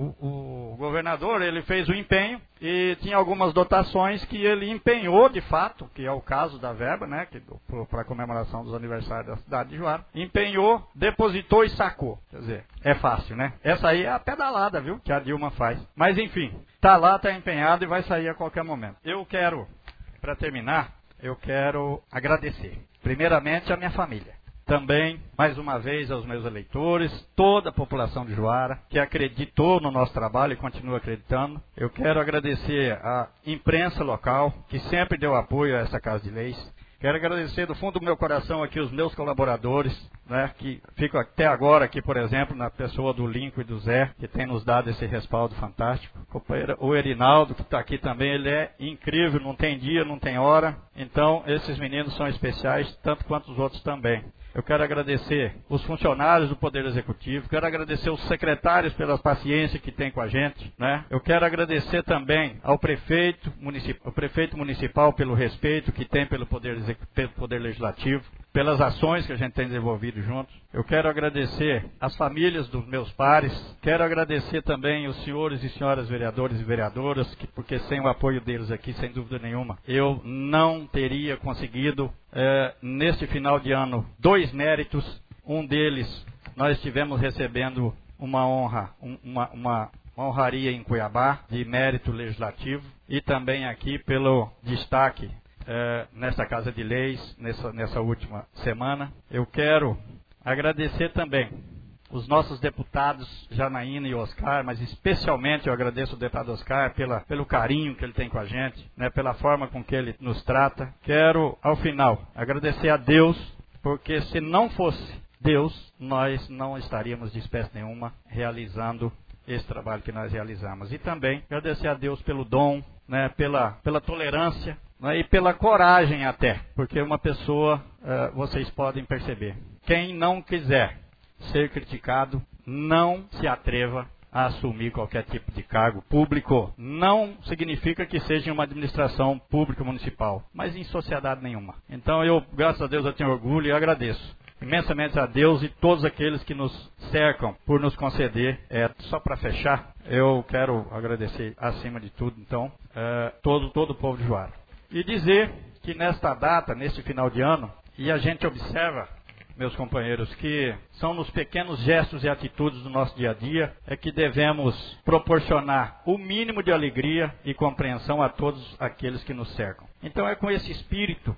o, o governador ele fez o empenho e tinha algumas dotações que ele empenhou de fato, que é o caso da verba, né, para a comemoração dos aniversários da cidade de Juara, empenhou, depositou e sacou. Quer dizer, é fácil, né? Essa aí é a pedalada, viu, que a Dilma faz. Mas enfim, tá lá, tá empenhado e vai sair a qualquer momento. Eu quero, para terminar, eu quero agradecer. Primeiramente, a minha família. Também, mais uma vez, aos meus eleitores, toda a população de Juara, que acreditou no nosso trabalho e continua acreditando. Eu quero agradecer à imprensa local, que sempre deu apoio a essa Casa de Leis. Quero agradecer do fundo do meu coração aqui os meus colaboradores, né, que ficam até agora aqui, por exemplo, na pessoa do Lincoln e do Zé, que tem nos dado esse respaldo fantástico. O Erinaldo, que está aqui também, ele é incrível, não tem dia, não tem hora. Então, esses meninos são especiais, tanto quanto os outros também. Eu quero agradecer os funcionários do Poder Executivo, quero agradecer os secretários pela paciência que tem com a gente, né? Eu quero agradecer também ao prefeito municipal, ao prefeito municipal pelo respeito que tem pelo Poder, pelo poder Legislativo, pelas ações que a gente tem desenvolvido juntos. Eu quero agradecer as famílias dos meus pares, quero agradecer também os senhores e senhoras vereadores e vereadoras, que, porque sem o apoio deles aqui, sem dúvida nenhuma, eu não teria conseguido, é, neste final de ano, dois méritos. Um deles, nós estivemos recebendo uma honra, um, uma, uma, uma honraria em Cuiabá, de mérito legislativo, e também aqui pelo destaque É, nesta Casa de Leis, nessa, nessa última semana. Eu quero agradecer também os nossos deputados Janaína e Oscar, mas especialmente eu agradeço o deputado Oscar pela, pelo carinho que ele tem com a gente, né, pela forma com que ele nos trata. Quero, ao final, agradecer a Deus, porque se não fosse Deus, nós não estaríamos de espécie nenhuma realizando esse trabalho que nós realizamos. E também agradecer a Deus pelo dom, né, pela, pela tolerância, né, e pela coragem até, porque uma pessoa, uh, vocês podem perceber, quem não quiser ser criticado, não se atreva a assumir qualquer tipo de cargo público. Não significa que seja em uma administração pública municipal, mas em sociedade nenhuma. Então eu, graças a Deus, eu tenho orgulho e agradeço imensamente a Deus e todos aqueles que nos cercam por nos conceder. É, só para fechar, eu quero agradecer acima de tudo, então, é, todo, todo o povo de Juara. E dizer que nesta data, neste final de ano, e a gente observa, meus companheiros, que são nos pequenos gestos e atitudes do nosso dia a dia é que devemos proporcionar o mínimo de alegria e compreensão a todos aqueles que nos cercam. Então é com esse espírito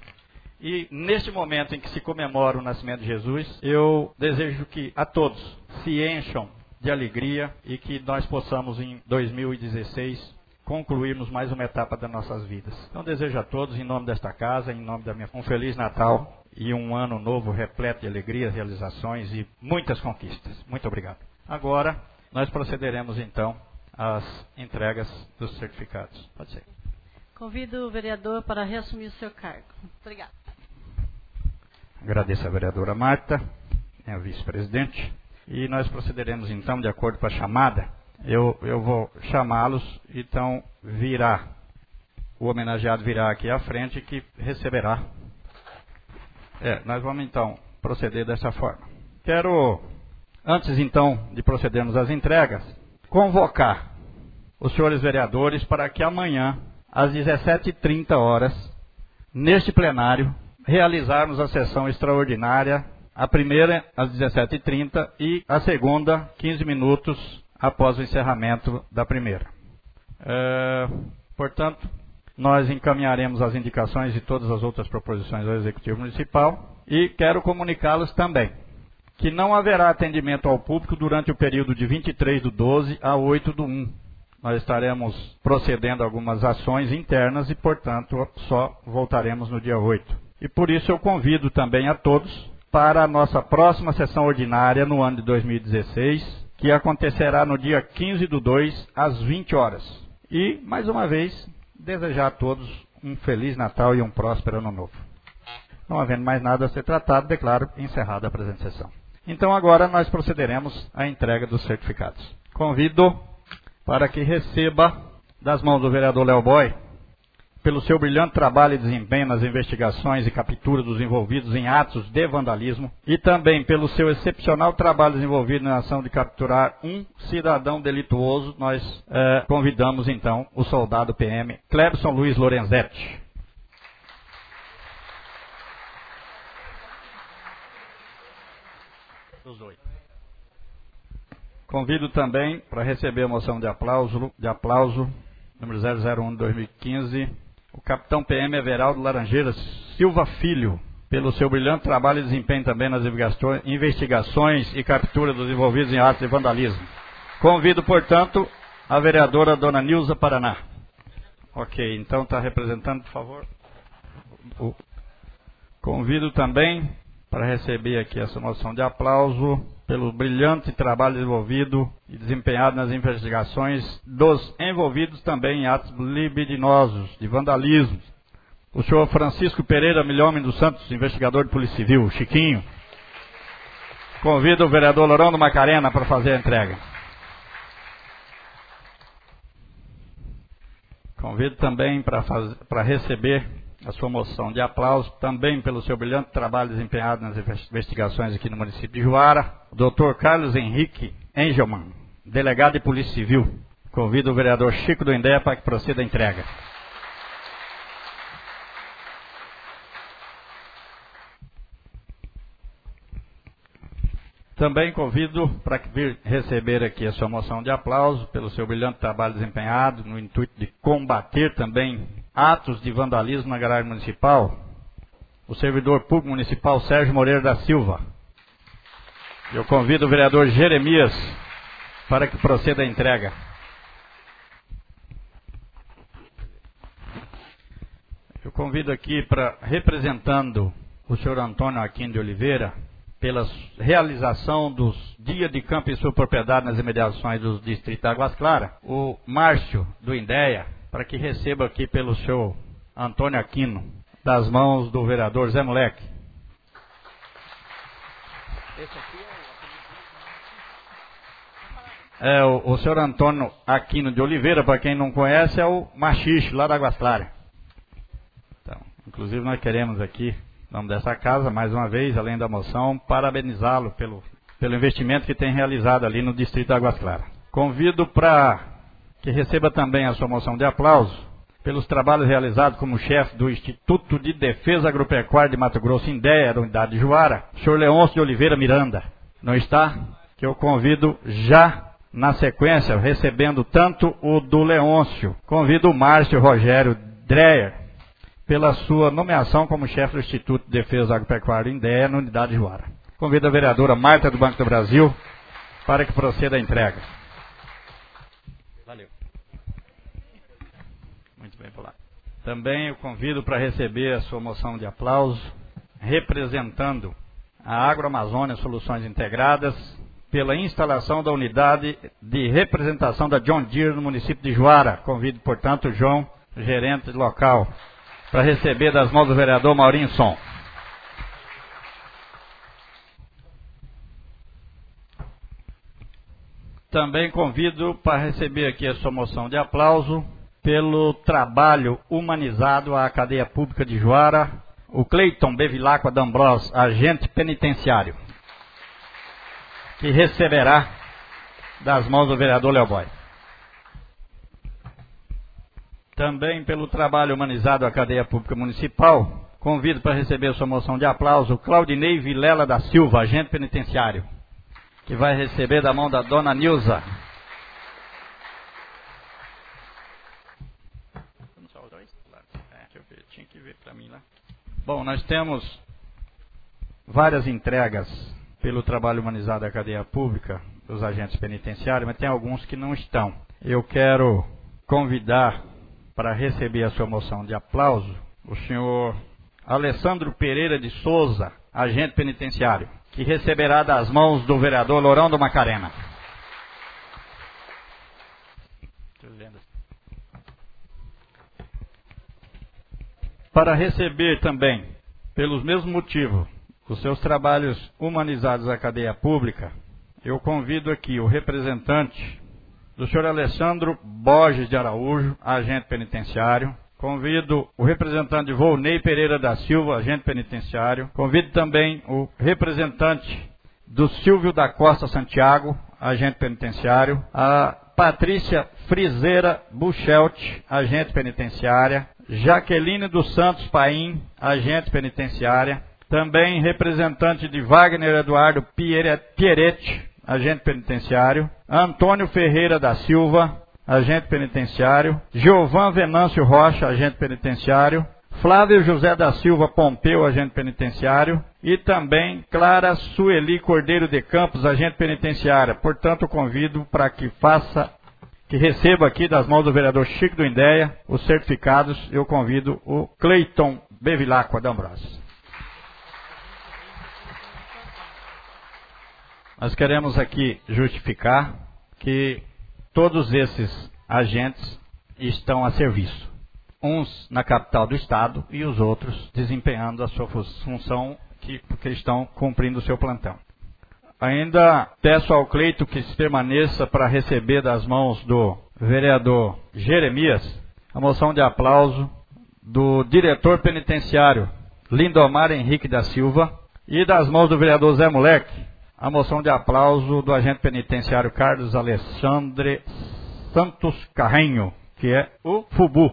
e neste momento em que se comemora o nascimento de Jesus, eu desejo que a todos se encham de alegria e que nós possamos em dois mil e dezesseis concluirmos mais uma etapa das nossas vidas. Então desejo a todos, em nome desta casa, em nome da minha, um Feliz Natal e um ano novo repleto de alegrias, realizações e muitas conquistas. Muito obrigado. Agora nós procederemos então às entregas dos certificados. Pode ser. Convido o vereador para reassumir o seu cargo. Obrigado. Agradeço a vereadora Marta, minha vice-presidente, e nós procederemos então de acordo com a chamada. Eu, eu vou chamá-los, então virá, o homenageado virá aqui à frente que receberá. É, nós vamos então proceder dessa forma. Quero, antes então de procedermos às entregas, convocar os senhores vereadores para que amanhã, às dezessete e trinta horas, neste plenário, realizarmos a sessão extraordinária, a primeira às dezessete e trinta e a segunda, quinze minutos após o encerramento da primeira. É, portanto, nós encaminharemos as indicações e todas as outras proposições ao Executivo Municipal e quero comunicá-los também que não haverá atendimento ao público durante o período de vinte e três do doze a oito do um. Nós estaremos procedendo a algumas ações internas e, portanto, só voltaremos no dia oito. E por isso eu convido também a todos para a nossa próxima sessão ordinária no ano de dois mil e dezesseis, que acontecerá no dia quinze do dois, às vinte horas. E, mais uma vez, desejar a todos um Feliz Natal e um próspero Ano Novo. Não havendo mais nada a ser tratado, declaro encerrada a presente sessão. Então agora nós procederemos à entrega dos certificados. Convido para que receba das mãos do vereador Léo Boy, pelo seu brilhante trabalho e desempenho nas investigações e captura dos envolvidos em atos de vandalismo, e também pelo seu excepcional trabalho desenvolvido na ação de capturar um cidadão delituoso, nós eh, convidamos então o soldado P M Clebson Luiz Lorenzetti. Os dois. Convido também para receber a moção de aplauso, de aplauso número zero zero um de dois mil e quinze, o capitão P M Everaldo Laranjeiras Silva Filho, pelo seu brilhante trabalho e desempenho também nas investigações e captura dos envolvidos em atos de vandalismo. Convido, portanto, a vereadora Dona Nilza Paraná. Ok, então está representando, por favor. O... Convido também para receber aqui essa moção de aplauso pelo brilhante trabalho desenvolvido e desempenhado nas investigações dos envolvidos também em atos libidinosos, de vandalismo. O senhor Francisco Pereira Milhomem dos Santos, investigador de Polícia Civil, Chiquinho. Convido o vereador Lourão do Macarena para fazer a entrega. Convido também para fazer, para receber a sua moção de aplauso, também pelo seu brilhante trabalho desempenhado nas investigações aqui no município de Juara, o doutor Carlos Henrique Engelmann, delegado de Polícia Civil. Convido o vereador Chico do Indé para que proceda a entrega. Também convido para vir receber aqui a sua moção de aplauso pelo seu brilhante trabalho desempenhado no intuito de combater também atos de vandalismo na garagem municipal, o servidor público municipal Sérgio Moreira da Silva. Eu convido o vereador Jeremias para que proceda a entrega. Eu convido aqui para, representando o senhor Antônio Aquino de Oliveira, pela realização dos dias de campo em sua propriedade nas imediações do distrito de Águas Claras, o Márcio do Indéia, para que receba aqui pelo senhor Antônio Aquino, das mãos do vereador Zé Moleque. Esse aqui é o... É, o, o senhor Antônio Aquino de Oliveira, para quem não conhece, é o Machixe, lá da Águas Claras. Então, inclusive nós queremos aqui, em nome dessa casa, mais uma vez, além da moção, parabenizá-lo pelo, pelo investimento que tem realizado ali no distrito de Águas Claras. Convido para que receba também a sua moção de aplauso pelos trabalhos realizados como chefe do Instituto de Defesa Agropecuária de Mato Grosso, Indéia, da unidade de Juara, o senhor Leôncio de Oliveira Miranda. Não está? Que eu convido já na sequência, recebendo tanto o do Leôncio. Convido o Márcio Rogério Dreyer pela sua nomeação como chefe do Instituto de Defesa Agropecuária Indéia, na unidade de Juara. Convido a vereadora Marta do Banco do Brasil para que proceda a entrega. Valeu. Muito bem, por lá. Também eu convido para receber a sua moção de aplauso, representando a Agroamazônia Soluções Integradas, pela instalação da unidade de representação da John Deere no município de Juara. Convido, portanto, o João, gerente local, para receber das mãos do vereador Maurinho Som. Também convido para receber aqui a sua moção de aplauso pelo trabalho humanizado à cadeia pública de Juara, o Cleiton Bevilacqua D'Ambros, agente penitenciário, que receberá das mãos do vereador Léo Boy. Também pelo trabalho humanizado à cadeia pública municipal, convido para receber a sua moção de aplauso o Claudinei Vilela da Silva, agente penitenciário, que vai receber da mão da dona Nilza. Tinha que ver para mim lá. Bom, nós temos várias entregas pelo trabalho humanizado à cadeia pública dos agentes penitenciários, mas tem alguns que não estão. Eu quero convidar para receber a sua moção de aplauso o senhor Alessandro Pereira de Souza, agente penitenciário, que receberá das mãos do vereador Lourão do Macarena. Para receber também, pelos mesmos motivos, os seus trabalhos humanizados à cadeia pública, eu convido aqui o representante do senhor Alessandro Borges de Araújo, agente penitenciário. Convido o representante Volney Pereira da Silva, agente penitenciário. Convido também o representante do Silvio da Costa Santiago, agente penitenciário. A Patrícia Frizeira Buchelt, agente penitenciária. Jaqueline dos Santos Paim, agente penitenciária. Também representante de Wagner Eduardo Pieretti, agente penitenciário. Antônio Ferreira da Silva, agente penitenciário. Giovan Venâncio Rocha, agente penitenciário. Flávio José da Silva Pompeu, agente penitenciário. E também Clara Sueli Cordeiro de Campos, agente penitenciária. Portanto, convido para que faça, que receba aqui das mãos do vereador Chico do Indéia os certificados. Eu convido o Cleiton Bevilacqua D'Ambrosio. Nós queremos aqui justificar que todos esses agentes estão a serviço. Uns na capital do estado e os outros desempenhando a sua função que, porque estão cumprindo o seu plantão. Ainda peço ao Cleito que se permaneça para receber das mãos do vereador Jeremias a moção de aplauso do diretor penitenciário Lindomar Henrique da Silva e das mãos do vereador Zé Moleque a moção de aplauso do agente penitenciário Carlos Alexandre Santos Carrenho, que é o Fubu.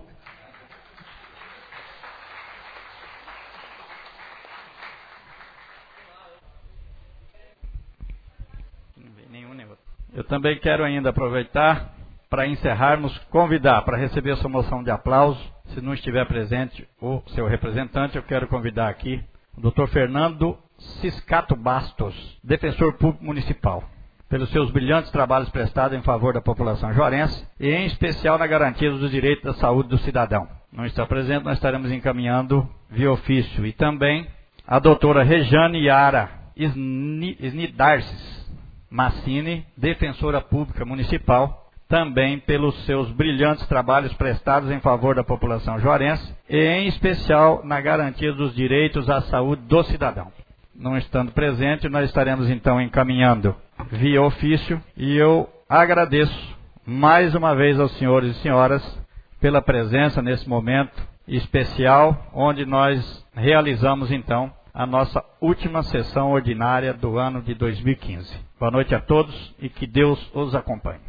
Eu também quero ainda aproveitar para encerrarmos, convidar para receber essa moção de aplauso, se não estiver presente o seu representante, eu quero convidar aqui o doutor Fernando Ciscato Bastos, defensor público municipal, pelos seus brilhantes trabalhos prestados em favor da população juarense e em especial na garantia dos direitos da saúde do cidadão. Não está presente, nós estaremos encaminhando via ofício. E também a doutora Rejane Yara Snidarces Massini, defensora pública municipal, também pelos seus brilhantes trabalhos prestados em favor da população juarense e em especial na garantia dos direitos à saúde do cidadão. Não estando presente, nós estaremos então encaminhando via ofício e eu agradeço mais uma vez aos senhores e senhoras pela presença nesse momento especial, onde nós realizamos então a nossa última sessão ordinária do ano de dois mil e quinze. Boa noite a todos e que Deus os acompanhe.